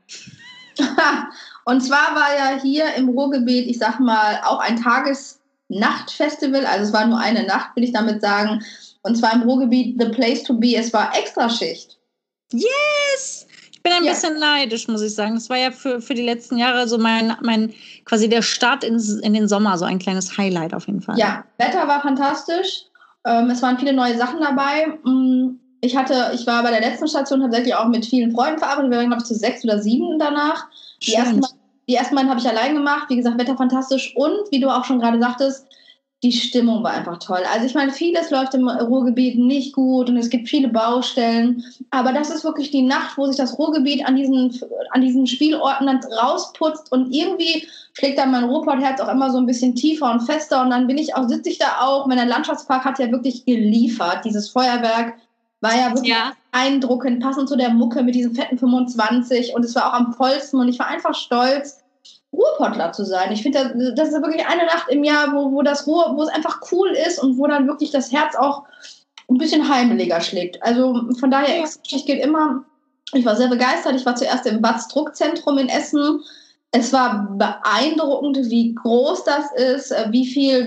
Und zwar war ja hier im Ruhrgebiet, ich sag mal, auch ein Tages-Nacht-Festival. Also es war nur eine Nacht, will ich damit sagen. Und zwar im Ruhrgebiet The Place to Be. Es war Extraschicht. Yes! Ich bin ein bisschen neidisch, muss ich sagen. Das war ja für die letzten Jahre so mein quasi der Start in den Sommer, so ein kleines Highlight auf jeden Fall. Ja, Wetter war fantastisch. Es waren viele neue Sachen dabei. Ich war bei der letzten Station tatsächlich auch mit vielen Freunden verabredet. Wir waren, glaube ich, zu 6 oder 7 danach. Die ersten beiden habe ich allein gemacht. Wie gesagt, Wetter fantastisch. Und, wie du auch schon gerade sagtest, die Stimmung war einfach toll. Also ich meine, vieles läuft im Ruhrgebiet nicht gut und es gibt viele Baustellen. Aber das ist wirklich die Nacht, wo sich das Ruhrgebiet an diesen Spielorten dann rausputzt. Und irgendwie schlägt dann mein Ruhrpott-Herz auch immer so ein bisschen tiefer und fester. Und dann sitze ich da auch. Der Landschaftspark hat ja wirklich geliefert. Dieses Feuerwerk war ja wirklich beeindruckend, passend zu der Mucke mit diesen fetten 25. Und es war auch am vollsten. Und ich war einfach stolz, Ruhrpottler zu sein. Ich finde, das ist wirklich eine Nacht im Jahr, wo es einfach cool ist und wo dann wirklich das Herz auch ein bisschen heimeliger schlägt. Also von daher, Extraschicht geht immer. Ich war sehr begeistert. Ich war zuerst im Batz Druckzentrum in Essen. Es war beeindruckend, wie groß das ist, wie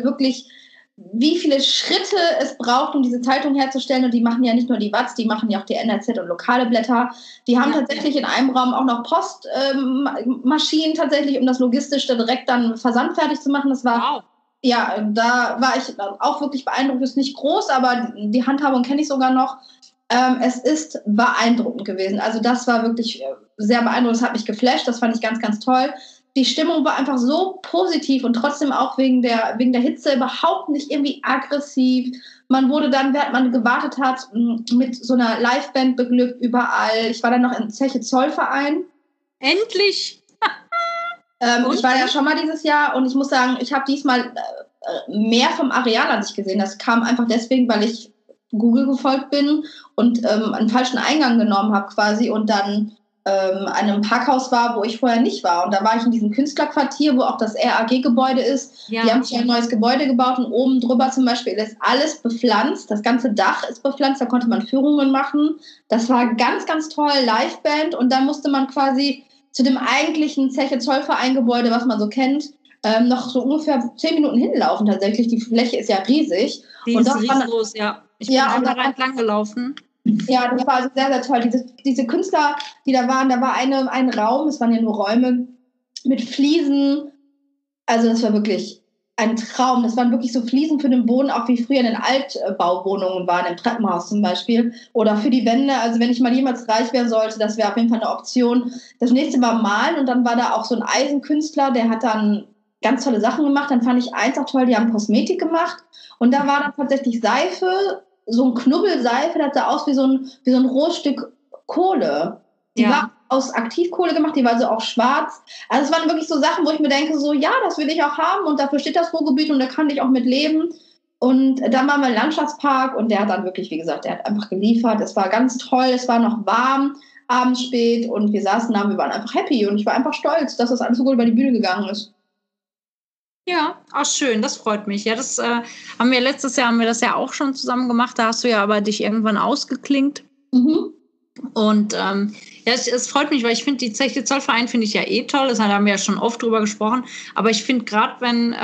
viele Schritte es braucht, um diese Zeitung herzustellen. Und die machen ja nicht nur die Watz, die machen ja auch die NRZ und lokale Blätter. Die haben tatsächlich in einem Raum auch noch Postmaschinen tatsächlich, um das logistisch direkt dann versandfertig zu machen. Das war, da war ich auch wirklich beeindruckt. Ist nicht groß, aber die Handhabung kenne ich sogar noch. Es ist beeindruckend gewesen. Also das war wirklich sehr beeindruckend. Das hat mich geflasht. Das fand ich ganz, ganz toll. Die Stimmung war einfach so positiv und trotzdem auch wegen der Hitze überhaupt nicht irgendwie aggressiv. Man wurde dann, während man gewartet hat, mit so einer Liveband beglückt überall. Ich war dann noch im Zeche Zollverein. Endlich! Ich war ja schon mal dieses Jahr und ich muss sagen, ich habe diesmal mehr vom Areal an sich gesehen. Das kam einfach deswegen, weil ich Google gefolgt bin und einen falschen Eingang genommen habe quasi und dann an einem Parkhaus war, wo ich vorher nicht war. Und da war ich in diesem Künstlerquartier, wo auch das RAG-Gebäude ist. Ja. Die haben sich ein neues Gebäude gebaut und oben drüber zum Beispiel ist alles bepflanzt. Das ganze Dach ist bepflanzt, da konnte man Führungen machen. Das war ganz, ganz toll, Liveband. Und dann musste man quasi zu dem eigentlichen Zeche Zollverein-Gebäude, was man so kennt, noch so ungefähr 10 Minuten hinlaufen tatsächlich. Die Fläche ist ja riesig. Die ist riesengroß, ja. Ich bin einmal entlang gelaufen. Ja, das war also sehr, sehr toll. Diese Künstler, die da waren, da war ein Raum, es waren ja nur Räume mit Fliesen. Also das war wirklich ein Traum. Das waren wirklich so Fliesen für den Boden, auch wie früher in den Altbauwohnungen waren, im Treppenhaus zum Beispiel. Oder für die Wände. Also wenn ich mal jemals reich werden sollte, das wäre auf jeden Fall eine Option. Das nächste war Malen und dann war da auch so ein Eisenkünstler, der hat dann ganz tolle Sachen gemacht. Dann fand ich eins auch toll, die haben Kosmetik gemacht. Und da war dann tatsächlich Seife, so ein Knubbelseife, das sah aus wie so ein rohes Stück Kohle. Die war aus Aktivkohle gemacht, die war so auch schwarz. Also es waren wirklich so Sachen, wo ich mir denke, so ja, das will ich auch haben und dafür steht das Ruhrgebiet und da kann ich auch mit leben. Und dann waren wir im Landschaftspark und der hat dann wirklich, wie gesagt, der hat einfach geliefert. Es war ganz toll, es war noch warm, abends spät und wir saßen da und wir waren einfach happy und ich war einfach stolz, dass das alles so gut über die Bühne gegangen ist. Ja, ach schön, das freut mich. Ja, das haben wir letztes Jahr das ja auch schon zusammen gemacht. Da hast du ja aber dich irgendwann ausgeklinkt. Mhm. Und ja, es freut mich, weil ich finde, die Zeche Zollverein finde ich ja toll. Da haben wir ja schon oft drüber gesprochen. Aber ich finde gerade,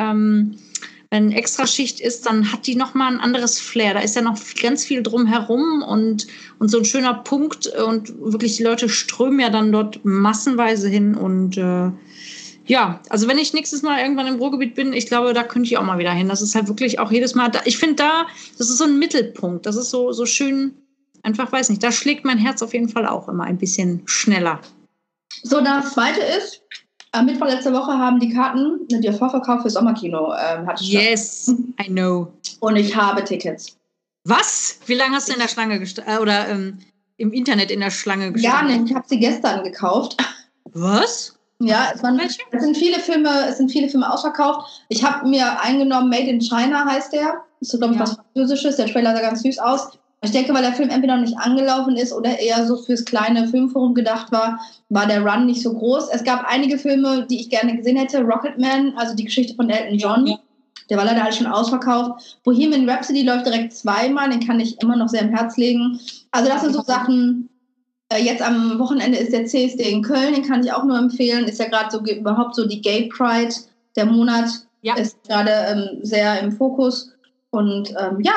wenn Extraschicht ist, dann hat die nochmal ein anderes Flair. Da ist ja noch ganz viel drumherum und so ein schöner Punkt. Und wirklich, die Leute strömen ja dann dort massenweise hin. Und ja, also wenn ich nächstes Mal irgendwann im Ruhrgebiet bin, ich glaube, da könnte ich auch mal wieder hin. Das ist halt wirklich auch jedes Mal, ich finde das ist so ein Mittelpunkt. Das ist so schön, einfach, weiß nicht, da schlägt mein Herz auf jeden Fall auch immer ein bisschen schneller. So, das Zweite ist, am Mittwoch letzte Woche haben die Karten, der Vorverkauf für Sommerkino hatte ich Yes, I know. Und ich habe Tickets. Was? Wie lange hast du in der Schlange oder im Internet in der Schlange gestanden? Gar nicht, ich habe sie gestern gekauft. Was? Ja, es sind viele Filme ausverkauft. Ich habe mir eingenommen, Made in China heißt der. Das ist, glaube ich, was Französisches. Der Trailer sah ganz süß aus. Ich denke, weil der Film entweder noch nicht angelaufen ist oder eher so fürs kleine Filmforum gedacht war der Run nicht so groß. Es gab einige Filme, die ich gerne gesehen hätte. Rocketman, also die Geschichte von Elton John. Ja. Der war leider alles schon ausverkauft. Bohemian Rhapsody läuft direkt zweimal. Den kann ich immer noch sehr am Herz legen. Also das sind so Sachen. Jetzt am Wochenende ist der CSD in Köln. Den kann ich auch nur empfehlen. Ist ja gerade so überhaupt so die Gay Pride. Der Monat ist gerade sehr im Fokus. Und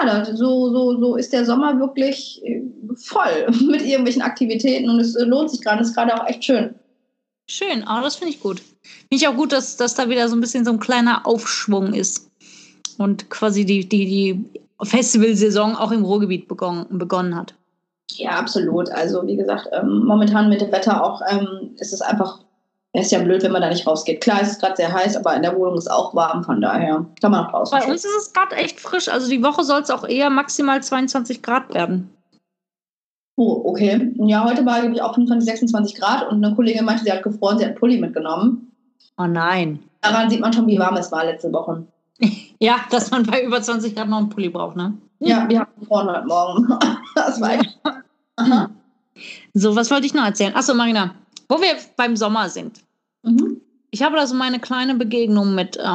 so ist der Sommer wirklich voll mit irgendwelchen Aktivitäten und es lohnt sich gerade. Es ist gerade auch echt schön. Schön, das finde ich gut. Finde ich auch gut, dass da wieder so ein bisschen so ein kleiner Aufschwung ist und quasi die Festivalsaison auch im Ruhrgebiet begonnen hat. Ja, absolut. Also wie gesagt, momentan mit dem Wetter auch ist es einfach. Es ist ja blöd, wenn man da nicht rausgeht. Klar, es ist gerade sehr heiß, aber in der Wohnung ist auch warm, von daher kann man auch raus. Bei uns ist es gerade echt frisch. Also die Woche soll es auch eher maximal 22 Grad werden. Oh, okay. Ja, heute war ich auch 25, 26 Grad und eine Kollegin meinte, sie hat gefroren, sie hat einen Pulli mitgenommen. Oh nein. Daran sieht man schon, wie warm es war letzte Woche. Ja, dass man bei über 20 Grad noch einen Pulli braucht, ne? Ja, wir haben gefroren heute Morgen. Das war echt. Aha. So, was wollte ich noch erzählen? Achso, Marina, wo wir beim Sommer sind. Mhm. Ich habe da so meine kleine Begegnung mit der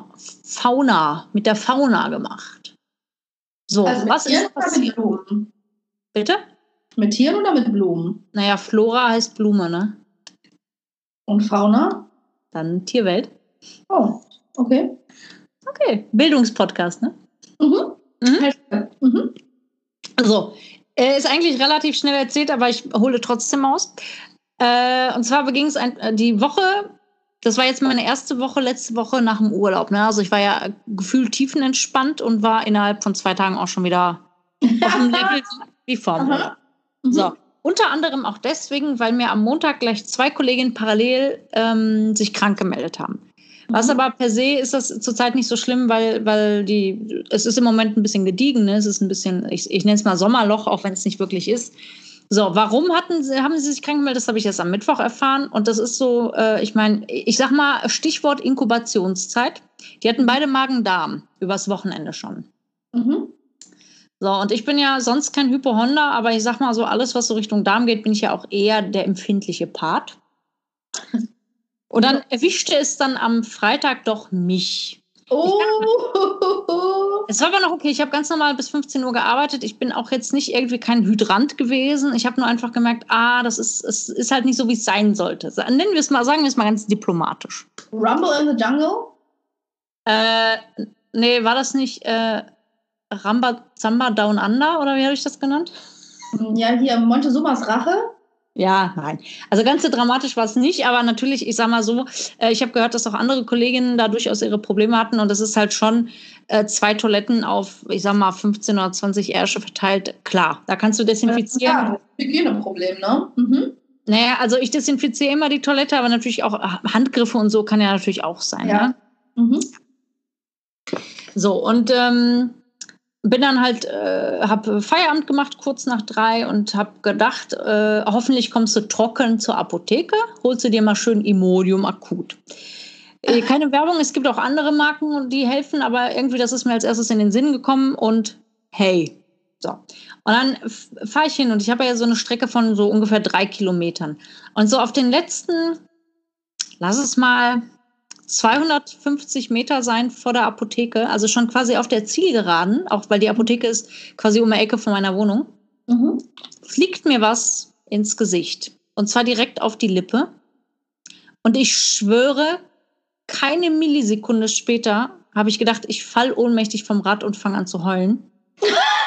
Fauna gemacht. So, also was ist das? Mit Blumen? Bitte? Mit Tieren oder mit Blumen? Naja, Flora heißt Blume, ne? Und Fauna? Dann Tierwelt. Oh, okay. Okay, Bildungspodcast, ne? Mhm. Mhm. So, ist eigentlich relativ schnell erzählt, aber ich hole trotzdem aus. Und zwar beging es die Woche, das war jetzt meine erste Woche, letzte Woche nach dem Urlaub. Ne? Also ich war ja gefühlt tiefenentspannt und war innerhalb von 2 Tagen auch schon wieder auf dem Level wie vorm Urlaub. Mhm. So, unter anderem auch deswegen, weil mir am Montag gleich 2 Kolleginnen parallel sich krank gemeldet haben. Was aber per se ist das zurzeit nicht so schlimm, weil es ist im Moment ein bisschen gediegen, ne? Es ist ein bisschen, ich nenne es mal Sommerloch, auch wenn es nicht wirklich ist. So, warum haben sie sich krank gemeldet? Das habe ich erst am Mittwoch erfahren. Und das ist so, ich sag mal, Stichwort Inkubationszeit. Die hatten beide Magen-Darm übers Wochenende schon. Mhm. So, und ich bin ja sonst kein Hypochonder, aber ich sag mal so, alles, was so Richtung Darm geht, bin ich ja auch eher der empfindliche Part. Und dann erwischte es dann am Freitag doch mich. Es war aber noch okay. Ich habe ganz normal bis 15 Uhr gearbeitet. Ich bin auch jetzt nicht irgendwie kein Hydrant gewesen. Ich habe nur einfach gemerkt, es ist halt nicht so, wie es sein sollte. Sagen wir es mal ganz diplomatisch. Rumble in the Jungle? Nee, war das nicht Ramba Zamba Down Under oder wie habe ich das genannt? Ja, hier Montezumas Rache. Ja, nein. Also ganz so dramatisch war es nicht, aber natürlich, ich sag mal so, ich habe gehört, dass auch andere Kolleginnen da durchaus ihre Probleme hatten und das ist halt schon 2 Toiletten auf, ich sag mal, 15 oder 20 Ärsche verteilt. Klar, da kannst du desinfizieren. Ja, das ist ein Hygieneproblem, ne? Mhm. Naja, also ich desinfiziere immer die Toilette, aber natürlich auch Handgriffe und so kann ja natürlich auch sein. Ja. Ne? Mhm. So, und bin dann halt, habe Feierabend gemacht, kurz nach 3 und habe gedacht, hoffentlich kommst du trocken zur Apotheke, holst du dir mal schön Imodium akut. Keine Werbung, es gibt auch andere Marken, die helfen, aber irgendwie, das ist mir als erstes in den Sinn gekommen und hey, so. Und dann fahre ich hin und ich habe ja so eine Strecke von so ungefähr 3 Kilometern. Und so auf den letzten, lass es mal 250 Meter sein vor der Apotheke, also schon quasi auf der Zielgeraden, auch weil die Apotheke ist quasi um die Ecke von meiner Wohnung, fliegt mir was ins Gesicht. Und zwar direkt auf die Lippe. Und ich schwöre, keine Millisekunde später habe ich gedacht, ich falle ohnmächtig vom Rad und fange an zu heulen. Du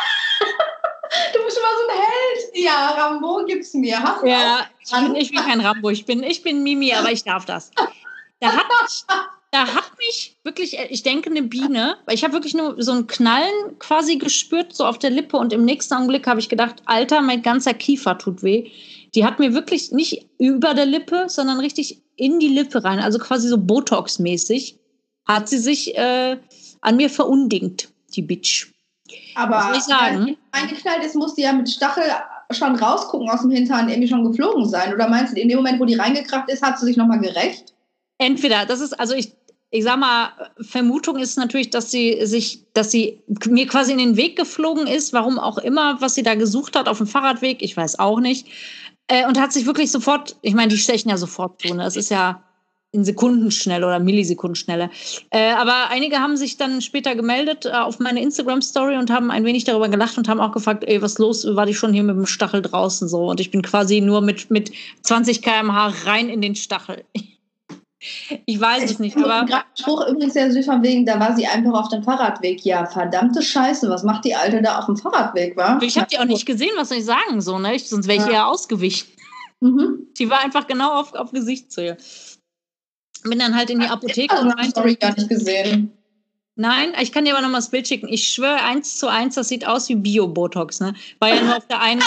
bist immer so ein Held. Ja, Rambo gibt's mir. Ja, ich bin kein Rambo, ich bin Mimi, aber ich darf das. Da hat mich wirklich, ich denke, eine Biene, weil ich habe wirklich nur so ein Knallen quasi gespürt, so auf der Lippe, und im nächsten Augenblick habe ich gedacht, Alter, mein ganzer Kiefer tut weh. Die hat mir wirklich nicht über der Lippe, sondern richtig in die Lippe rein, also quasi so Botox-mäßig, hat sie sich an mir verundingt, die Bitch. Aber was soll ich sagen? wenn die eingeknallt ist, muss die ja mit Stachel schon rausgucken aus dem Hintern, irgendwie schon geflogen sein. Oder meinst du, in dem Moment, wo die reingekracht ist, hat sie sich nochmal gerecht? Entweder, das ist, also ich sag mal, Vermutung ist natürlich, dass sie mir quasi in den Weg geflogen ist, warum auch immer, was sie da gesucht hat auf dem Fahrradweg, ich weiß auch nicht. Und hat sich wirklich sofort, ich meine, die stechen ja sofort zu, ne? Das ist ja in Sekundenschnelle oder Millisekundenschnelle. Aber einige haben sich dann später gemeldet auf meine Instagram-Story und haben ein wenig darüber gelacht und haben auch gefragt, ey, was los, war die schon hier mit dem Stachel draußen so? Und ich bin quasi nur mit 20 km/h rein in den Stachel. Ich weiß es nicht, aber... Gerade Spruch übrigens sehr süß von wegen, da war sie einfach auf dem Fahrradweg. Ja, verdammte Scheiße, was macht die Alte da auf dem Fahrradweg, wa? Ich habe die auch nicht gesehen, was soll ich sagen, so, ne? Sonst wäre ich eher ausgewichen. Die war einfach genau auf Gesichtshöhe. Bin dann halt in die Apotheke und meinte... Story gar nicht gesehen. Nein, ich kann dir aber noch mal das Bild schicken. Ich schwöre 1:1, das sieht aus wie Bio-Botox, ne? War ja nur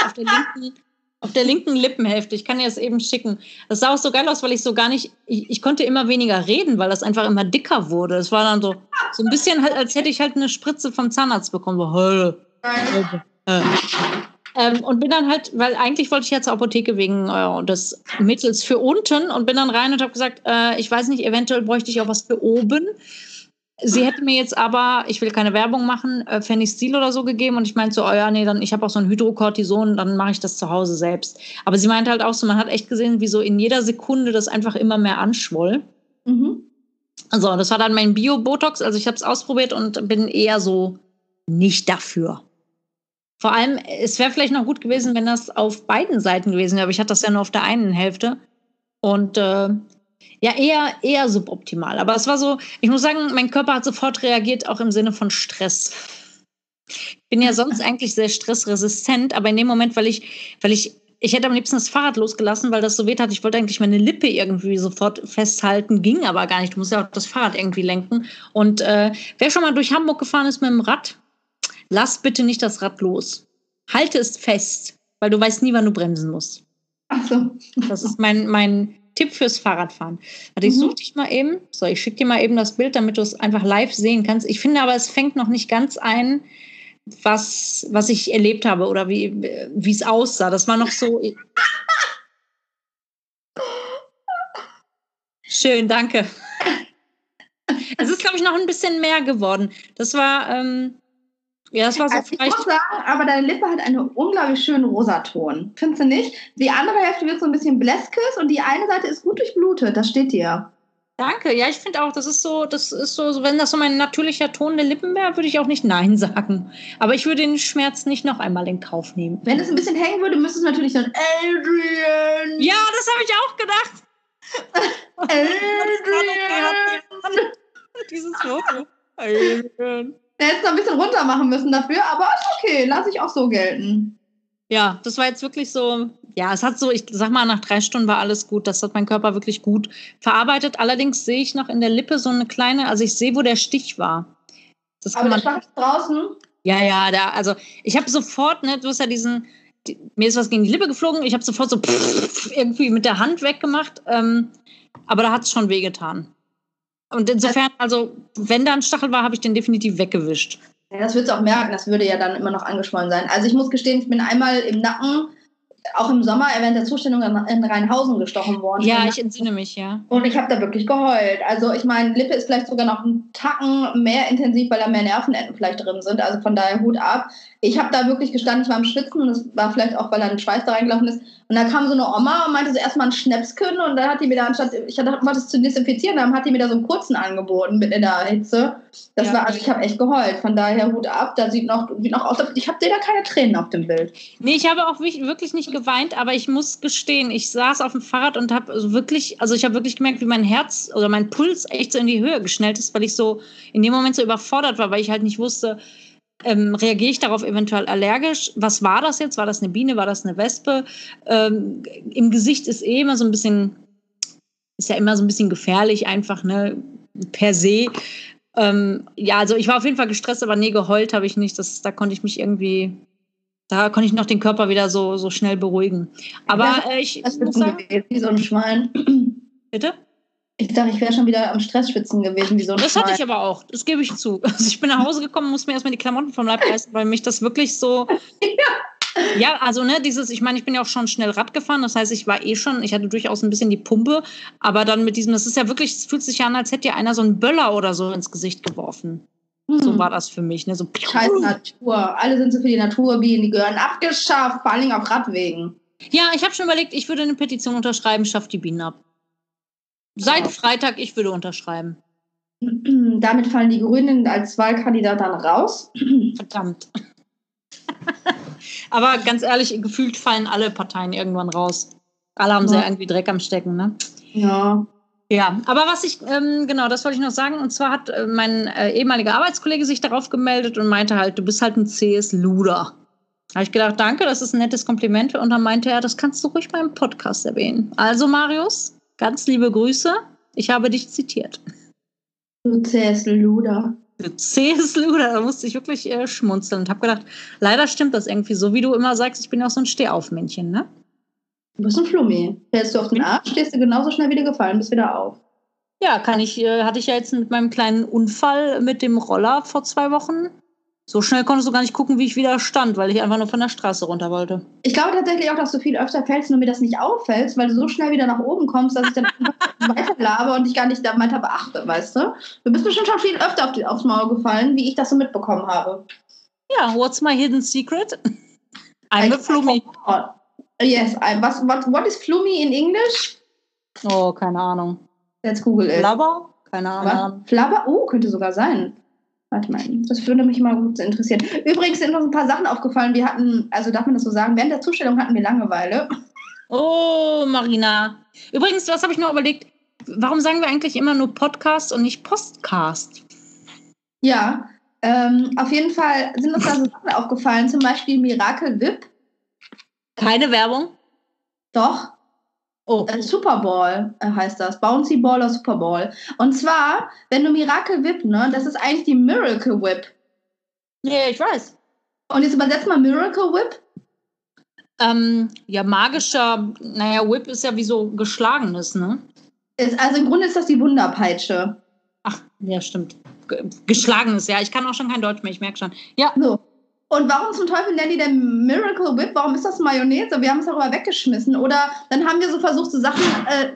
auf der linken Lippenhälfte. Ich kann dir das eben schicken. Das sah auch so geil aus, weil ich so gar nicht, ich konnte immer weniger reden, weil das einfach immer dicker wurde. Es war dann so ein bisschen halt, als hätte ich halt eine Spritze vom Zahnarzt bekommen. So, und bin dann halt, weil eigentlich wollte ich ja zur Apotheke wegen des Mittels für unten und bin dann rein und habe gesagt, ich weiß nicht, eventuell bräuchte ich auch was für oben. Sie hätte mir jetzt aber, ich will keine Werbung machen, Phenistil oder so gegeben und ich meinte so, oh ja, nee, dann ich habe auch so ein Hydrocortison, dann mache ich das zu Hause selbst. Aber sie meinte halt auch so, man hat echt gesehen, wie so in jeder Sekunde das einfach immer mehr anschwoll. Also das war dann mein Bio-Botox, also ich habe es ausprobiert und bin eher so nicht dafür. Vor allem, es wäre vielleicht noch gut gewesen, wenn das auf beiden Seiten gewesen wäre, aber ich hatte das ja nur auf der einen Hälfte und ja, eher suboptimal. Aber es war so, ich muss sagen, mein Körper hat sofort reagiert, auch im Sinne von Stress. Ich bin ja sonst eigentlich sehr stressresistent, aber in dem Moment, weil ich hätte am liebsten das Fahrrad losgelassen, weil das so weht hat. Ich wollte eigentlich meine Lippe irgendwie sofort festhalten, ging aber gar nicht. Du musst ja auch das Fahrrad irgendwie lenken. Und wer schon mal durch Hamburg gefahren ist mit dem Rad, lass bitte nicht das Rad los. Halte es fest, weil du weißt nie, wann du bremsen musst. Ach so. Das ist mein Tipp fürs Fahrradfahren. Also ich suche dich mal eben. So, ich schicke dir mal eben das Bild, damit du es einfach live sehen kannst. Ich finde aber, es fängt noch nicht ganz ein, was ich erlebt habe oder wie es aussah. Das war noch so... Schön, danke. Es ist, glaube ich, noch ein bisschen mehr geworden. Das war... ja, das war so also ich muss sagen, aber deine Lippe hat einen unglaublich schönen Rosaton. Findest du nicht? Die andere Hälfte wird so ein bisschen bläskes und die eine Seite ist gut durchblutet. Das steht dir. Danke. Ja, ich finde auch, das ist so, wenn das so mein natürlicher Ton der Lippen wäre, würde ich auch nicht Nein sagen. Aber ich würde den Schmerz nicht noch einmal in Kauf nehmen. Wenn es ein bisschen hängen würde, müsste es natürlich dann Adrian. Ja, das habe ich auch gedacht. Adrian. Dieses Foto. Adrian. Der hätte es noch ein bisschen runter machen müssen dafür, aber ist okay, lasse ich auch so gelten. Ja, das war jetzt wirklich so, ja, es hat so, ich sag mal, nach 3 Stunden war alles gut. Das hat mein Körper wirklich gut verarbeitet. Allerdings sehe ich noch in der Lippe so eine kleine, also ich sehe, wo der Stich war. Das kann aber der Stich ist draußen? Ja, also ich habe sofort, ne, du hast ja mir ist was gegen die Lippe geflogen, ich habe sofort so irgendwie mit der Hand weggemacht, aber da hat es schon wehgetan. Und insofern, also, wenn da ein Stachel war, habe ich den definitiv weggewischt. Ja, das würdest du auch merken, das würde ja dann immer noch angeschwollen sein. Also ich muss gestehen, ich bin einmal im Nacken auch im Sommer während der Zustellung in Rheinhausen gestochen worden. Ja, ich entsinne mich, ja. Und ich habe da wirklich geheult. Also ich meine, Lippe ist vielleicht sogar noch einen Tacken mehr intensiv, weil da mehr Nervenenden vielleicht drin sind. Also von daher Hut ab. Ich habe da wirklich gestanden, ich war am Schwitzen und das war vielleicht auch, weil da ein Schweiß da reingelaufen ist. Und da kam so eine Oma und meinte so erstmal einen Schnäpskinn und dann hat die mir da anstatt, ich wollte es zu desinfizieren, dann hat die mir da so einen kurzen angeboten mit in der Hitze. Das war, also ich habe echt geheult. Von daher Hut ab. Da sieht noch aus, ich sehe da keine Tränen auf dem Bild. Nee, ich habe auch wirklich nicht geweint, aber ich muss gestehen, ich saß auf dem Fahrrad und habe wirklich gemerkt, wie mein Herz oder mein Puls echt so in die Höhe geschnellt ist, weil ich so in dem Moment so überfordert war, weil ich halt nicht wusste, reagiere ich darauf eventuell allergisch? Was war das jetzt? War das eine Biene? War das eine Wespe? Im Gesicht ist immer so ein bisschen, ist ja immer so ein bisschen gefährlich einfach, ne, per se. Ja, also ich war auf jeden Fall gestresst, aber nee, geheult habe ich nicht. Da konnte ich noch den Körper wieder so schnell beruhigen. Aber ich muss sagen, wie so ein Schwein. Bitte? Ich dachte, ich wäre schon wieder am Stressschwitzen gewesen, wie so ein Das Schwein. hatte ich aber auch, das gebe ich zu. Also ich bin nach Hause gekommen, musste mir erstmal die Klamotten vom Leib reißen, weil mich das wirklich so... Ja, also ne, ich meine, ich bin ja auch schon schnell Rad gefahren, das heißt, ich hatte durchaus ein bisschen die Pumpe, aber dann mit diesem, das ist ja wirklich, es fühlt sich an, als hätte dir einer so einen Böller oder so ins Gesicht geworfen. So war das für mich, ne, so... Scheiß Natur, alle sind so für die Natur, die gehören abgeschafft, vor allen Dingen auf Radwegen. Ja, ich habe schon überlegt, ich würde eine Petition unterschreiben, schafft die Bienen ab. Seit Freitag, ich würde unterschreiben. Damit fallen die Grünen als Wahlkandidat dann raus. Verdammt. Aber ganz ehrlich, gefühlt fallen alle Parteien irgendwann raus. Alle haben ja irgendwie Dreck am Stecken, ne? Ja. Ja, aber genau, das wollte ich noch sagen. Und zwar hat mein ehemaliger Arbeitskollege sich darauf gemeldet und meinte halt, du bist halt ein zähes Luder. Da habe ich gedacht, danke, das ist ein nettes Kompliment. Und dann meinte er, das kannst du ruhig mal im Podcast erwähnen. Also Marius, ganz liebe Grüße. Ich habe dich zitiert. Du zähes Luder. Du zähes Luder. Da musste ich wirklich schmunzeln und habe gedacht, leider stimmt das irgendwie so, wie du immer sagst, ich bin auch so ein Stehaufmännchen, ne? Du bist ein Flummi. Fällst du auf den Arsch, stehst du genauso schnell wieder gefallen, bist wieder auf. Ja, hatte ich ja jetzt mit meinem kleinen Unfall mit dem Roller vor 2 Wochen. So schnell konntest du gar nicht gucken, wie ich wieder stand, weil ich einfach nur von der Straße runter wollte. Ich glaube tatsächlich auch, dass du viel öfter fällst, nur mir das nicht auffällst, weil du so schnell wieder nach oben kommst, dass ich dann weiter labe und dich gar nicht da weiter beachte, weißt du? Du bist bestimmt schon viel öfter aufs Maul gefallen, wie ich das so mitbekommen habe. Ja, what's my hidden secret? I'm a Flummi. Yes, what is Flummi in English? Oh, keine Ahnung. Let's Google it. Flabber? Keine Ahnung. Flabber? Oh, könnte sogar sein. Warte mal, das würde mich mal gut interessieren. Übrigens sind uns ein paar Sachen aufgefallen. Wir hatten, also darf man das so sagen, während der Zustellung hatten wir Langeweile. Oh, Marina. Übrigens, was habe ich noch überlegt? Warum sagen wir eigentlich immer nur Podcast und nicht Postcast? Ja, auf jeden Fall sind uns da so Sachen aufgefallen, zum Beispiel Miracle Whip. Keine Werbung? Doch. Oh. Super Ball heißt das. Bouncy Ball oder Super Ball. Und zwar, wenn du Miracle Whip, ne, das ist eigentlich die Miracle Whip. Nee, ich weiß. Und jetzt übersetzt mal Miracle Whip. Ja, magischer, Whip ist ja wie so geschlagenes, ne? Also im Grunde ist das die Wunderpeitsche. Ach, ja, stimmt. Geschlagenes, ja. Ich kann auch schon kein Deutsch mehr, ich merke schon. Ja. So. Und warum zum Teufel nennen die denn Miracle Whip? Warum ist das Mayonnaise? Wir haben es darüber weggeschmissen. Oder dann haben wir so versucht, so Sachen,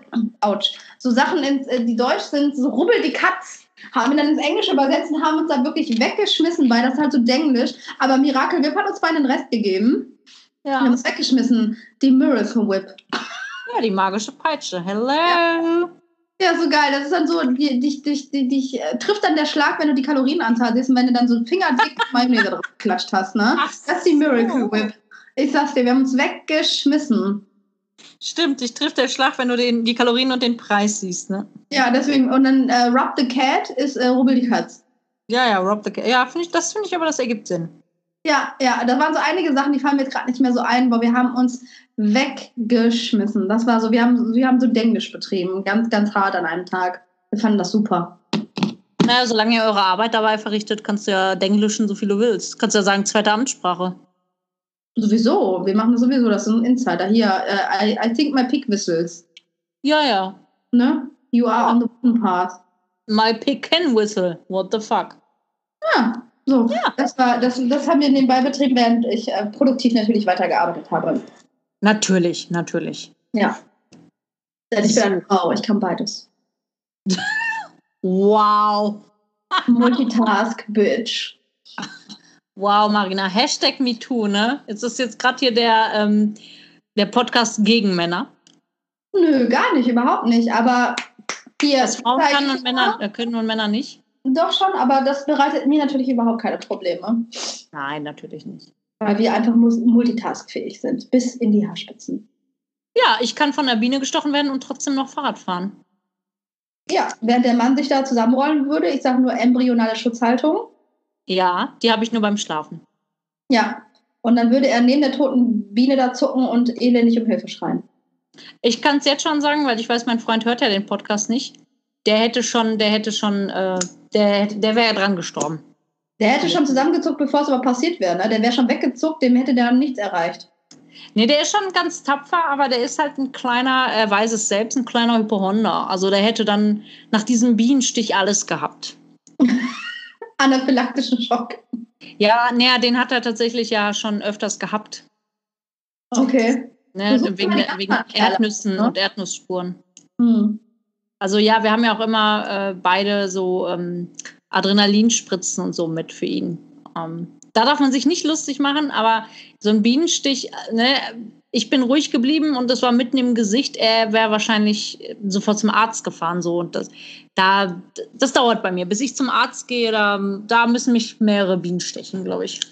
so Sachen, die deutsch sind, so Rubbel die Katz, haben wir dann ins Englische übersetzt und haben uns da wirklich weggeschmissen, weil das halt so denglisch. Aber Miracle Whip hat uns beiden den Rest gegeben. Ja. Wir haben uns weggeschmissen. Die Miracle Whip. Ja, die magische Peitsche. Hello. Ja, so geil. Das ist dann so, dich trifft dann der Schlag, wenn du die Kalorienanzahl siehst und wenn du dann so einen fingerdick Mayonnaise drauf geklatscht hast, ne? Ach, das ist die Miracle Whip. Ich sag's dir, wir haben uns weggeschmissen. Stimmt, dich trifft der Schlag, wenn du die Kalorien und den Preis siehst, ne? Ja, deswegen. Und dann Rub the Cat ist Rubbel die Katz. Ja, Rub the Cat. Ja, das finde ich aber, das ergibt Sinn. Ja, da waren so einige Sachen, die fallen mir jetzt gerade nicht mehr so ein, aber wir haben uns weggeschmissen. Das war so, wir haben so Denglisch betrieben, ganz, ganz hart an einem Tag. Wir fanden das super. Naja, solange ihr eure Arbeit dabei verrichtet, kannst du ja Denglischen, so viel du willst. Kannst ja sagen, zweite Amtssprache. Sowieso, wir machen das sowieso, das ist ein Insider. Hier, I think my pig whistles. Ja. Ne? You are on the wrong path. My pig can whistle. What the fuck? Ja. So, ja. Das haben wir nebenbei betrieben, während ich produktiv natürlich weitergearbeitet habe. Natürlich. Ja. Denn ich bin eine Frau, ich kann beides. Wow. Multitask, Bitch. Wow, Marina. #MeToo, ne? Jetzt ist gerade hier der Podcast gegen Männer. Nö, gar nicht, überhaupt nicht. Aber hier. Was Frauen können und Männer nicht? Doch schon, aber das bereitet mir natürlich überhaupt keine Probleme. Nein, natürlich nicht. Weil wir einfach multitaskfähig sind, bis in die Haarspitzen. Ja, ich kann von der Biene gestochen werden und trotzdem noch Fahrrad fahren. Ja, während der Mann sich da zusammenrollen würde, ich sage nur embryonale Schutzhaltung. Ja, die habe ich nur beim Schlafen. Ja, und dann würde er neben der toten Biene da zucken und elendig um Hilfe schreien. Ich kann es jetzt schon sagen, weil ich weiß, mein Freund hört ja den Podcast nicht. Der wäre ja dran gestorben. Der hätte schon zusammengezuckt, bevor es aber passiert wäre. Ne? Der wäre schon weggezuckt, dem hätte der dann nichts erreicht. Nee, der ist schon ganz tapfer, aber der ist halt ein kleiner, er weiß es selbst, ein kleiner Hypochonder. Also der hätte dann nach diesem Bienenstich alles gehabt. Anaphylaktischen Schock. Ja, den hat er tatsächlich ja schon öfters gehabt. Okay. Ne, wegen Erdnüssen, ne? Und Erdnussspuren. Also ja, wir haben ja auch immer beide so Adrenalinspritzen und so mit für ihn. Da darf man sich nicht lustig machen, aber so ein Bienenstich, ne, ich bin ruhig geblieben und das war mitten im Gesicht. Er wäre wahrscheinlich sofort zum Arzt gefahren. So. Und das dauert bei mir. Bis ich zum Arzt gehe, da müssen mich mehrere Bienen stechen, glaube ich.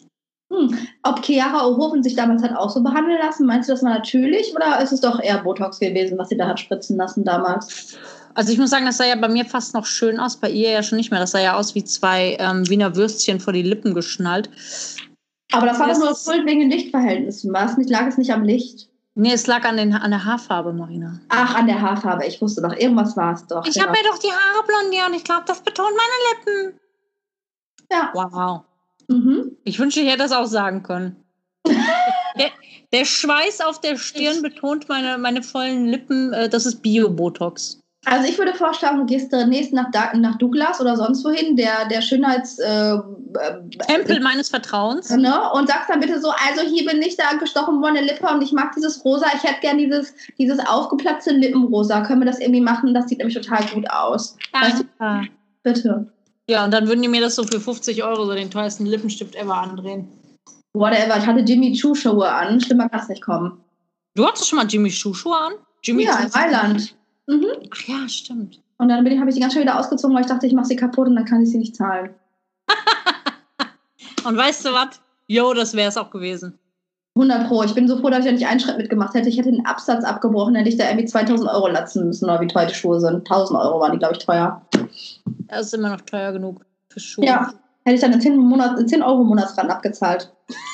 Ob Chiara Ohoven sich damals hat auch so behandeln lassen, meinst du, das war natürlich oder ist es doch eher Botox gewesen, was sie da hat spritzen lassen damals? Also ich muss sagen, das sah ja bei mir fast noch schön aus, bei ihr ja schon nicht mehr. Das sah ja aus wie zwei Wiener Würstchen vor die Lippen geschnallt. Aber das war doch nur Schuld wegen den Lichtverhältnissen, lag es nicht am Licht? Nee, es lag an der Haarfarbe, Marina. Ach, an der Haarfarbe, ich wusste doch, irgendwas war es doch. Ich habe mir doch die Haare blondiert und ich glaube, das betont meine Lippen. Ja. Wow. Ich wünschte, ich hätte das auch sagen können. Der Schweiß auf der Stirn betont meine vollen Lippen, das ist Bio-Botox. Also ich würde vorschlagen, du gehst demnächst nach Douglas oder sonst wohin, der Schönheits... Tempel meines Vertrauens. Ne? Und sagst dann bitte so, also hier bin ich da gestochen worden, Lippe und ich mag dieses Rosa, ich hätte gern dieses aufgeplatzte Lippenrosa. Können wir das irgendwie machen? Das sieht nämlich total gut aus. Weißt du? Bitte. Ja, und dann würden die mir das so für 50 € so den teuersten Lippenstift ever andrehen. Whatever, ich hatte Jimmy Choo-Schuhe an. Schlimmer kann es nicht kommen. Du hattest schon mal Jimmy Choo-Schuhe an? Ja, in Mailand. Ach ja, stimmt. Und dann habe ich die ganz schnell wieder ausgezogen, weil ich dachte, ich mache sie kaputt und dann kann ich sie nicht zahlen. Und weißt du was? Jo, das wäre es auch gewesen. 100%. Ich bin so froh, dass ich ja nicht einen Schritt mitgemacht hätte. Ich hätte den Absatz abgebrochen, hätte ich da irgendwie 2.000 € latzen müssen, oder wie teuer die Schuhe sind. 1.000 € waren die, glaube ich, teuer. Das ist immer noch teuer genug für Schuhe. Ja, hätte ich dann in 10 € Monatsrand abgezahlt.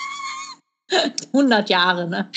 100 Jahre, ne?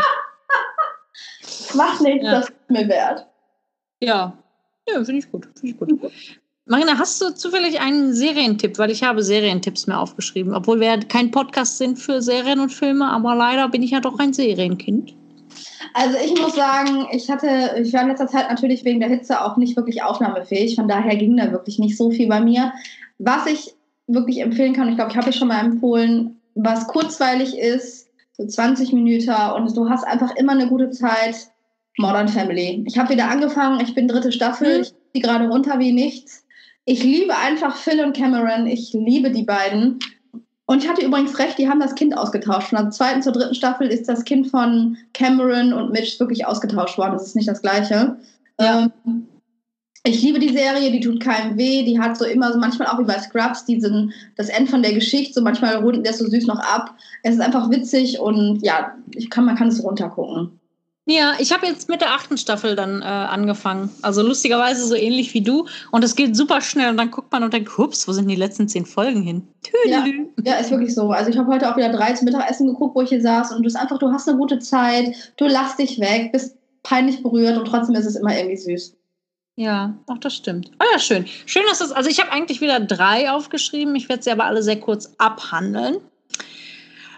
Ja. Macht nichts, das ist mir wert. Ja, finde ich gut. Marina, hast du zufällig einen Serientipp? Weil ich habe Serientipps mir aufgeschrieben. Obwohl wir kein Podcast sind für Serien und Filme, aber leider bin ich ja doch ein Serienkind. Also ich muss sagen, ich war in letzter Zeit natürlich wegen der Hitze auch nicht wirklich aufnahmefähig. Von daher ging da wirklich nicht so viel bei mir. Was ich wirklich empfehlen kann, ich glaube, ich habe es schon mal empfohlen, was kurzweilig ist, so 20 Minuten und du hast einfach immer eine gute Zeit. Modern Family. Ich habe wieder angefangen, ich bin 3. Staffel, ich ziehe gerade runter wie nichts. Ich liebe einfach Phil und Cameron, ich liebe die beiden. Und ich hatte übrigens recht, die haben das Kind ausgetauscht. Von der 2. zur 3. Staffel ist das Kind von Cameron und Mitch wirklich ausgetauscht worden. Das ist nicht das Gleiche. Ja. Ich liebe die Serie, die tut keinem weh. Die hat so immer, so manchmal auch wie bei Scrubs, das Ende von der Geschichte, so manchmal runden der so süß noch ab. Es ist einfach witzig und ja, man kann es runtergucken. Ja, ich habe jetzt mit der 8. Staffel dann angefangen. Also lustigerweise so ähnlich wie du. Und es geht super schnell. Und dann guckt man und denkt, hups, wo sind die letzten 10 Folgen hin? Ja, ist wirklich so. Also ich habe heute auch wieder 3 zum Mittagessen geguckt, wo ich hier saß. Und du hast eine gute Zeit. Du lachst dich weg, bist peinlich berührt. Und trotzdem ist es immer irgendwie süß. Ja, auch das stimmt. Oh ja, schön. Schön, dass das... Also ich habe eigentlich wieder 3 aufgeschrieben. Ich werde sie aber alle sehr kurz abhandeln.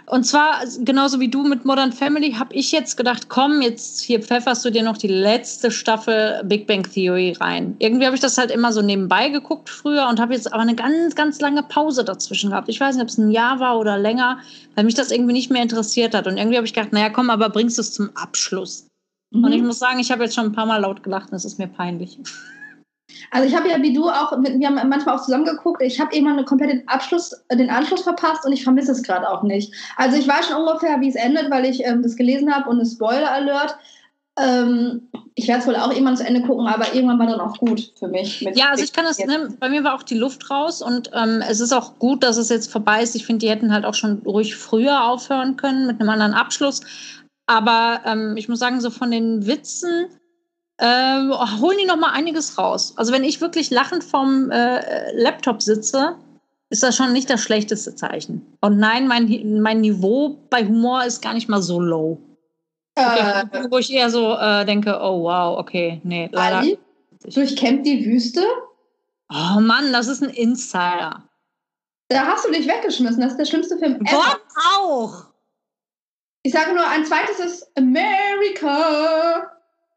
Und zwar, genauso wie du mit Modern Family, habe ich jetzt gedacht, komm, jetzt hier pfefferst du dir noch die letzte Staffel Big Bang Theory rein. Irgendwie habe ich das halt immer so nebenbei geguckt früher und habe jetzt aber eine ganz, ganz lange Pause dazwischen gehabt. Ich weiß nicht, ob es ein Jahr war oder länger, weil mich das irgendwie nicht mehr interessiert hat. Und irgendwie habe ich gedacht, naja, komm, aber bringst du es zum Abschluss. Und ich muss sagen, ich habe jetzt schon ein paar Mal laut gelacht und es ist mir peinlich. Also ich habe ja wie du auch, wir haben manchmal auch zusammen geguckt, ich habe irgendwann komplett den Anschluss verpasst und ich vermisse es gerade auch nicht. Also ich weiß schon ungefähr, wie es endet, weil ich das gelesen habe und eine Spoiler-Alert. Ich werde es wohl auch irgendwann zu Ende gucken, aber irgendwann war dann auch gut für mich. Ja, also ich kann das, bei mir war auch die Luft raus und es ist auch gut, dass es jetzt vorbei ist. Ich finde, die hätten halt auch schon ruhig früher aufhören können mit einem anderen Abschluss. Aber ich muss sagen, so von den Witzen holen die noch mal einiges raus. Also wenn ich wirklich lachend vorm Laptop sitze, ist das schon nicht das schlechteste Zeichen. Und nein, mein Niveau bei Humor ist gar nicht mal so low. Wo ich eher so denke, oh wow, okay, nee, leider. Ali, durchkämmt die Wüste? Oh Mann, das ist ein Insider. Da hast du dich weggeschmissen, das ist der schlimmste Film ever. Gott auch! Ich sage nur, ein zweites ist America.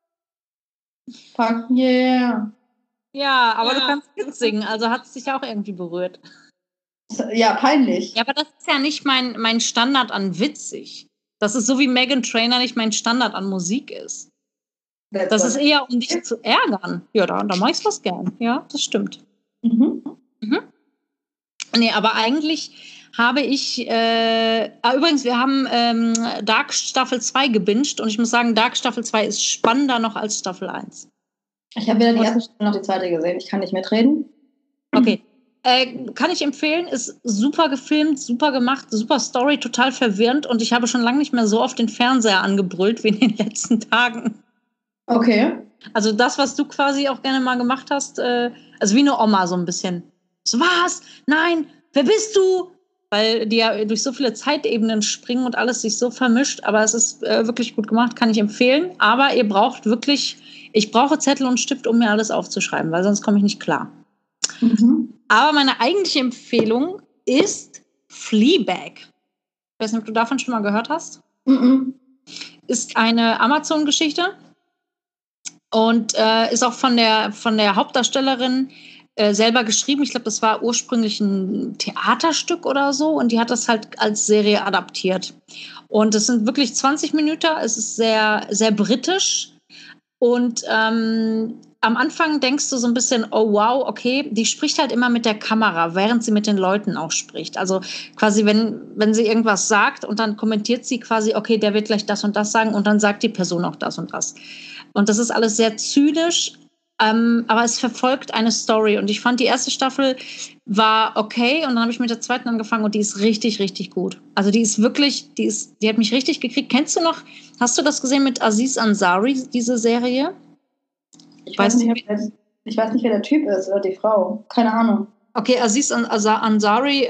Fuck yeah. Ja, aber du kannst mitsingen, also hat es dich auch irgendwie berührt. Ja, peinlich. Ja, aber das ist ja nicht mein Standard an witzig. Das ist so wie Meghan Trainor nicht mein Standard an Musik ist. Das ist eher, um dich zu ärgern. Ja, da mache ich was gern. Ja, das stimmt. Nee, aber eigentlich habe ich, übrigens, wir haben Dark Staffel 2 gebinged und ich muss sagen, Dark Staffel 2 ist spannender noch als Staffel 1. Ich habe weder die erste Staffel noch die zweite gesehen. Ich kann nicht mitreden. Okay. Kann ich empfehlen, ist super gefilmt, super gemacht, super Story, total verwirrend und ich habe schon lange nicht mehr so oft den Fernseher angebrüllt wie in den letzten Tagen. Okay. Also das, was du quasi auch gerne mal gemacht hast, also wie eine Oma so ein bisschen. So, was? Nein, wer bist du? Weil die ja durch so viele Zeitebenen springen und alles sich so vermischt, aber es ist wirklich gut gemacht, kann ich empfehlen. Aber ihr braucht wirklich, ich brauche Zettel und Stift, um mir alles aufzuschreiben, weil sonst komme ich nicht klar. Aber meine eigentliche Empfehlung ist Fleabag. Ich weiß nicht, ob du davon schon mal gehört hast. Ist eine Amazon-Geschichte und ist auch von der Hauptdarstellerin selber geschrieben. Ich glaube, das war ursprünglich ein Theaterstück oder so und die hat das halt als Serie adaptiert. Und es sind wirklich 20 Minuten. Es ist sehr, sehr britisch und am Anfang denkst du so ein bisschen, oh wow, okay, die spricht halt immer mit der Kamera, während sie mit den Leuten auch spricht. Also quasi, wenn sie irgendwas sagt und dann kommentiert sie quasi, okay, der wird gleich das und das sagen und dann sagt die Person auch das und das. Und das ist alles sehr zynisch, aber es verfolgt eine Story. Und ich fand, die erste Staffel war okay und dann habe ich mit der zweiten angefangen und die ist richtig, richtig gut. Also die ist wirklich, die hat mich richtig gekriegt. Kennst du noch, hast du das gesehen mit Aziz Ansari, diese Serie? Ich weiß nicht, wer der Typ ist oder die Frau. Keine Ahnung. Okay, Aziz Ansari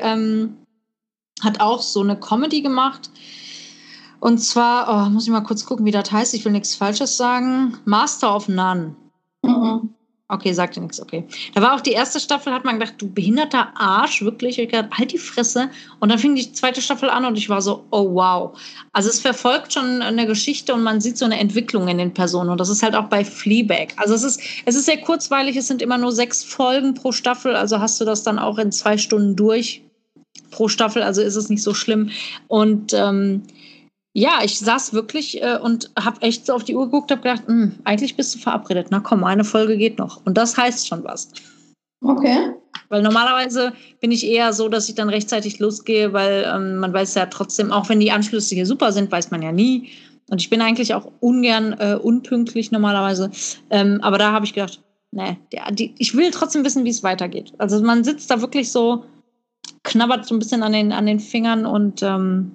hat auch so eine Comedy gemacht. Und zwar, muss ich mal kurz gucken, wie das heißt. Ich will nichts Falsches sagen. Master of None. Okay, sagt dir nichts, okay. Da war auch die erste Staffel, hat man gedacht, du behinderter Arsch, wirklich. Ich gedacht, halt die Fresse. Und dann fing die zweite Staffel an und ich war so, oh wow. Also es verfolgt schon eine Geschichte und man sieht so eine Entwicklung in den Personen. Und das ist halt auch bei Fleabag. Also es ist sehr kurzweilig, es sind immer nur 6 Folgen pro Staffel. Also hast du das dann auch in 2 Stunden durch pro Staffel. Also ist es nicht so schlimm. Und ja, ich saß wirklich und habe echt so auf die Uhr geguckt, habe gedacht, eigentlich bist du verabredet. Na komm, eine Folge geht noch. Und das heißt schon was. Okay. Weil normalerweise bin ich eher so, dass ich dann rechtzeitig losgehe, weil man weiß ja trotzdem, auch wenn die Anschlüsse hier super sind, weiß man ja nie. Und ich bin eigentlich auch ungern unpünktlich normalerweise. Aber da habe ich gedacht, nee, ich will trotzdem wissen, wie es weitergeht. Also man sitzt da wirklich so, knabbert so ein bisschen an den Fingern und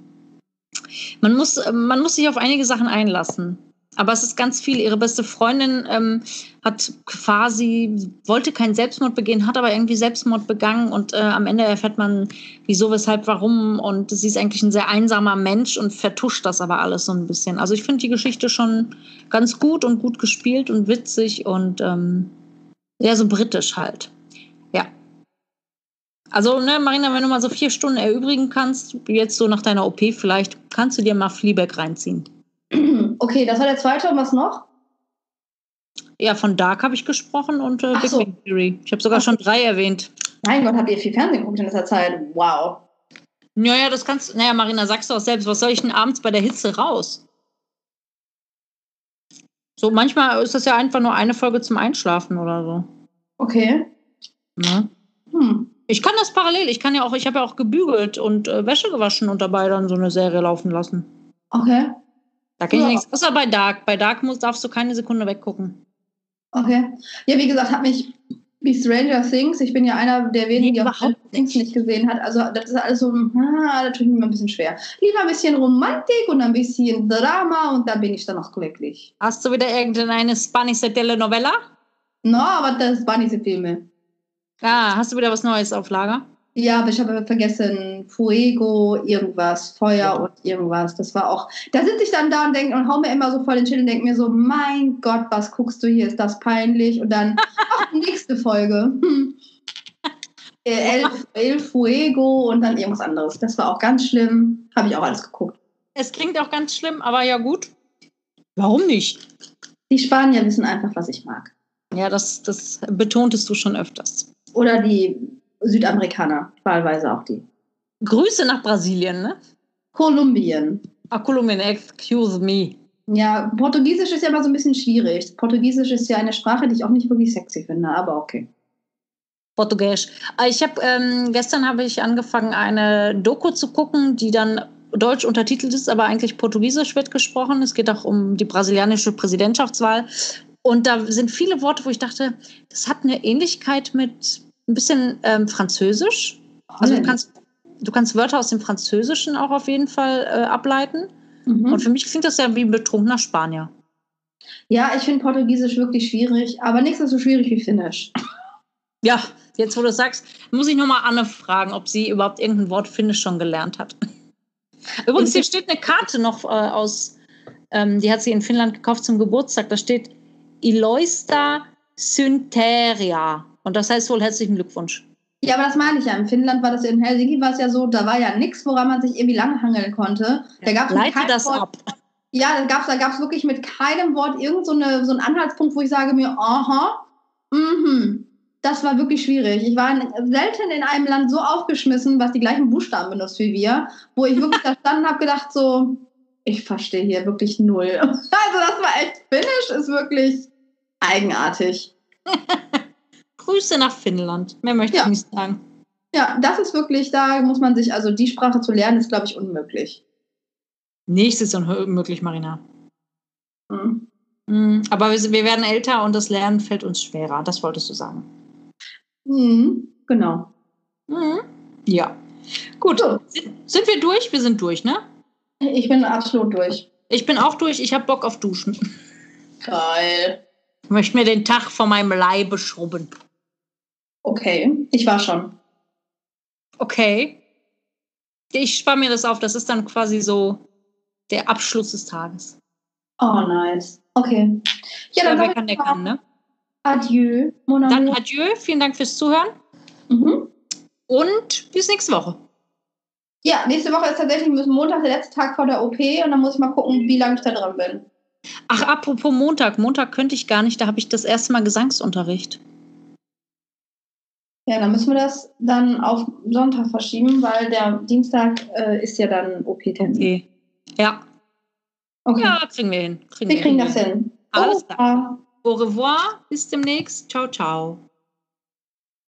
man muss sich auf einige Sachen einlassen. Aber es ist ganz viel. Ihre beste Freundin wollte keinen Selbstmord begehen, hat aber irgendwie Selbstmord begangen und am Ende erfährt man, wieso, weshalb, warum. Und sie ist eigentlich ein sehr einsamer Mensch und vertuscht das aber alles so ein bisschen. Also ich finde die Geschichte schon ganz gut und gut gespielt und witzig und ja, so britisch halt. Ja. Also, ne, Marina, wenn du mal so 4 Stunden erübrigen kannst, jetzt so nach deiner OP vielleicht, kannst du dir mal Fleabag reinziehen. Okay, das war der zweite. Und was noch? Ja, von Dark habe ich gesprochen und Big Bang Theory. Ich habe sogar schon 3 erwähnt. Mein Gott, habt ihr viel Fernsehen geguckt in dieser Zeit? Wow. Naja, das kannst du. Naja, Marina, sagst du auch selbst, was soll ich denn abends bei der Hitze raus? So, manchmal ist das ja einfach nur eine Folge zum Einschlafen oder so. Okay. Ne? Ich kann das parallel. Ich habe ja auch gebügelt und Wäsche gewaschen und dabei dann so eine Serie laufen lassen. Okay. Da kenne ich nichts. Außer bei Dark. Bei Dark darfst du keine Sekunde weggucken. Okay. Ja, wie gesagt, hat mich wie Stranger Things. Ich bin ja einer der wenigen, die auch Stranger Things nicht gesehen hat. Also das ist alles so, da tut mir ein bisschen schwer. Lieber ein bisschen Romantik und ein bisschen Drama und dann bin ich dann auch glücklich. Hast du wieder irgendeine spanische Telenovela? No, aber das waren diese Filme. Ah, hast du wieder was Neues auf Lager? Ja, aber ich habe vergessen, Fuego, irgendwas, Feuer und irgendwas. Das war auch, da sitze ich dann da und denke und hau mir immer so voll den Schild und denke mir so, mein Gott, was guckst du hier, ist das peinlich? Und dann, die nächste Folge. El Fuego und dann irgendwas anderes. Das war auch ganz schlimm. Habe ich auch alles geguckt. Es klingt auch ganz schlimm, aber ja gut. Warum nicht? Die Spanier wissen einfach, was ich mag. Ja, das betontest du schon öfters. Oder die Südamerikaner, wahlweise auch die. Grüße nach Brasilien, ne? Kolumbien. Kolumbien, excuse me. Ja, Portugiesisch ist ja immer so ein bisschen schwierig. Portugiesisch ist ja eine Sprache, die ich auch nicht wirklich sexy finde, aber okay. Portugiesisch. Gestern habe ich angefangen, eine Doku zu gucken, die dann deutsch untertitelt ist, aber eigentlich Portugiesisch wird gesprochen. Es geht auch um die brasilianische Präsidentschaftswahl. Und da sind viele Worte, wo ich dachte, das hat eine Ähnlichkeit mit ein bisschen Französisch. Also du kannst Wörter aus dem Französischen auch auf jeden Fall ableiten. Mhm. Und für mich klingt das ja wie ein betrunkener Spanier. Ja, ich finde Portugiesisch wirklich schwierig, aber nichts ist so schwierig wie Finnisch. Ja, jetzt wo du sagst, muss ich nochmal Anne fragen, ob sie überhaupt irgendein Wort Finnisch schon gelernt hat. Übrigens, hier steht eine Karte noch die hat sie in Finnland gekauft zum Geburtstag. Da steht Iloista Synteria. Und das heißt wohl herzlichen Glückwunsch. Ja, aber das meine ich ja. In Finnland war das in Helsinki, war es ja so, da war ja nichts, woran man sich irgendwie langhangeln konnte. Da gab's leite das Wort, ab. Ja, da gab's wirklich mit keinem Wort so einen Anhaltspunkt, wo ich sage mir, aha, das war wirklich schwierig. Ich war selten in einem Land so aufgeschmissen, was die gleichen Buchstaben benutzt wie wir, wo ich wirklich da standen habe, gedacht so, ich verstehe hier wirklich null. Also das war echt, Finnisch ist wirklich eigenartig. Grüße nach Finnland. Mehr möchte ich nicht sagen. Ja, das ist wirklich, da muss man sich, also die Sprache zu lernen, ist, glaube ich, unmöglich. Nichts ist unmöglich, Marina. Aber wir werden älter und das Lernen fällt uns schwerer. Das wolltest du sagen. Genau. Ja. Gut. So. Sind wir durch? Wir sind durch, ne? Ich bin absolut durch. Ich bin auch durch. Ich habe Bock auf Duschen. Geil. Ich möchte mir den Tag von meinem Leibe schrubben. Okay, ich war schon. Okay. Ich spare mir das auf. Das ist dann quasi so der Abschluss des Tages. Oh, nice. Okay. Ja, dann wer kann, der kann, ne? Adieu. Dann adieu. Vielen Dank fürs Zuhören. Und bis nächste Woche. Ja, nächste Woche ist tatsächlich Montag der letzte Tag vor der OP und dann muss ich mal gucken, wie lange ich da dran bin. Ach, apropos Montag. Montag könnte ich gar nicht. Da habe ich das erste Mal Gesangsunterricht. Ja, dann müssen wir das dann auf Sonntag verschieben, weil der Dienstag ist ja dann OP-Termin. Okay. Ja. Okay. Ja, kriegen wir hin. Wir kriegen das hin. Alles klar. Au revoir. Bis demnächst. Ciao, ciao.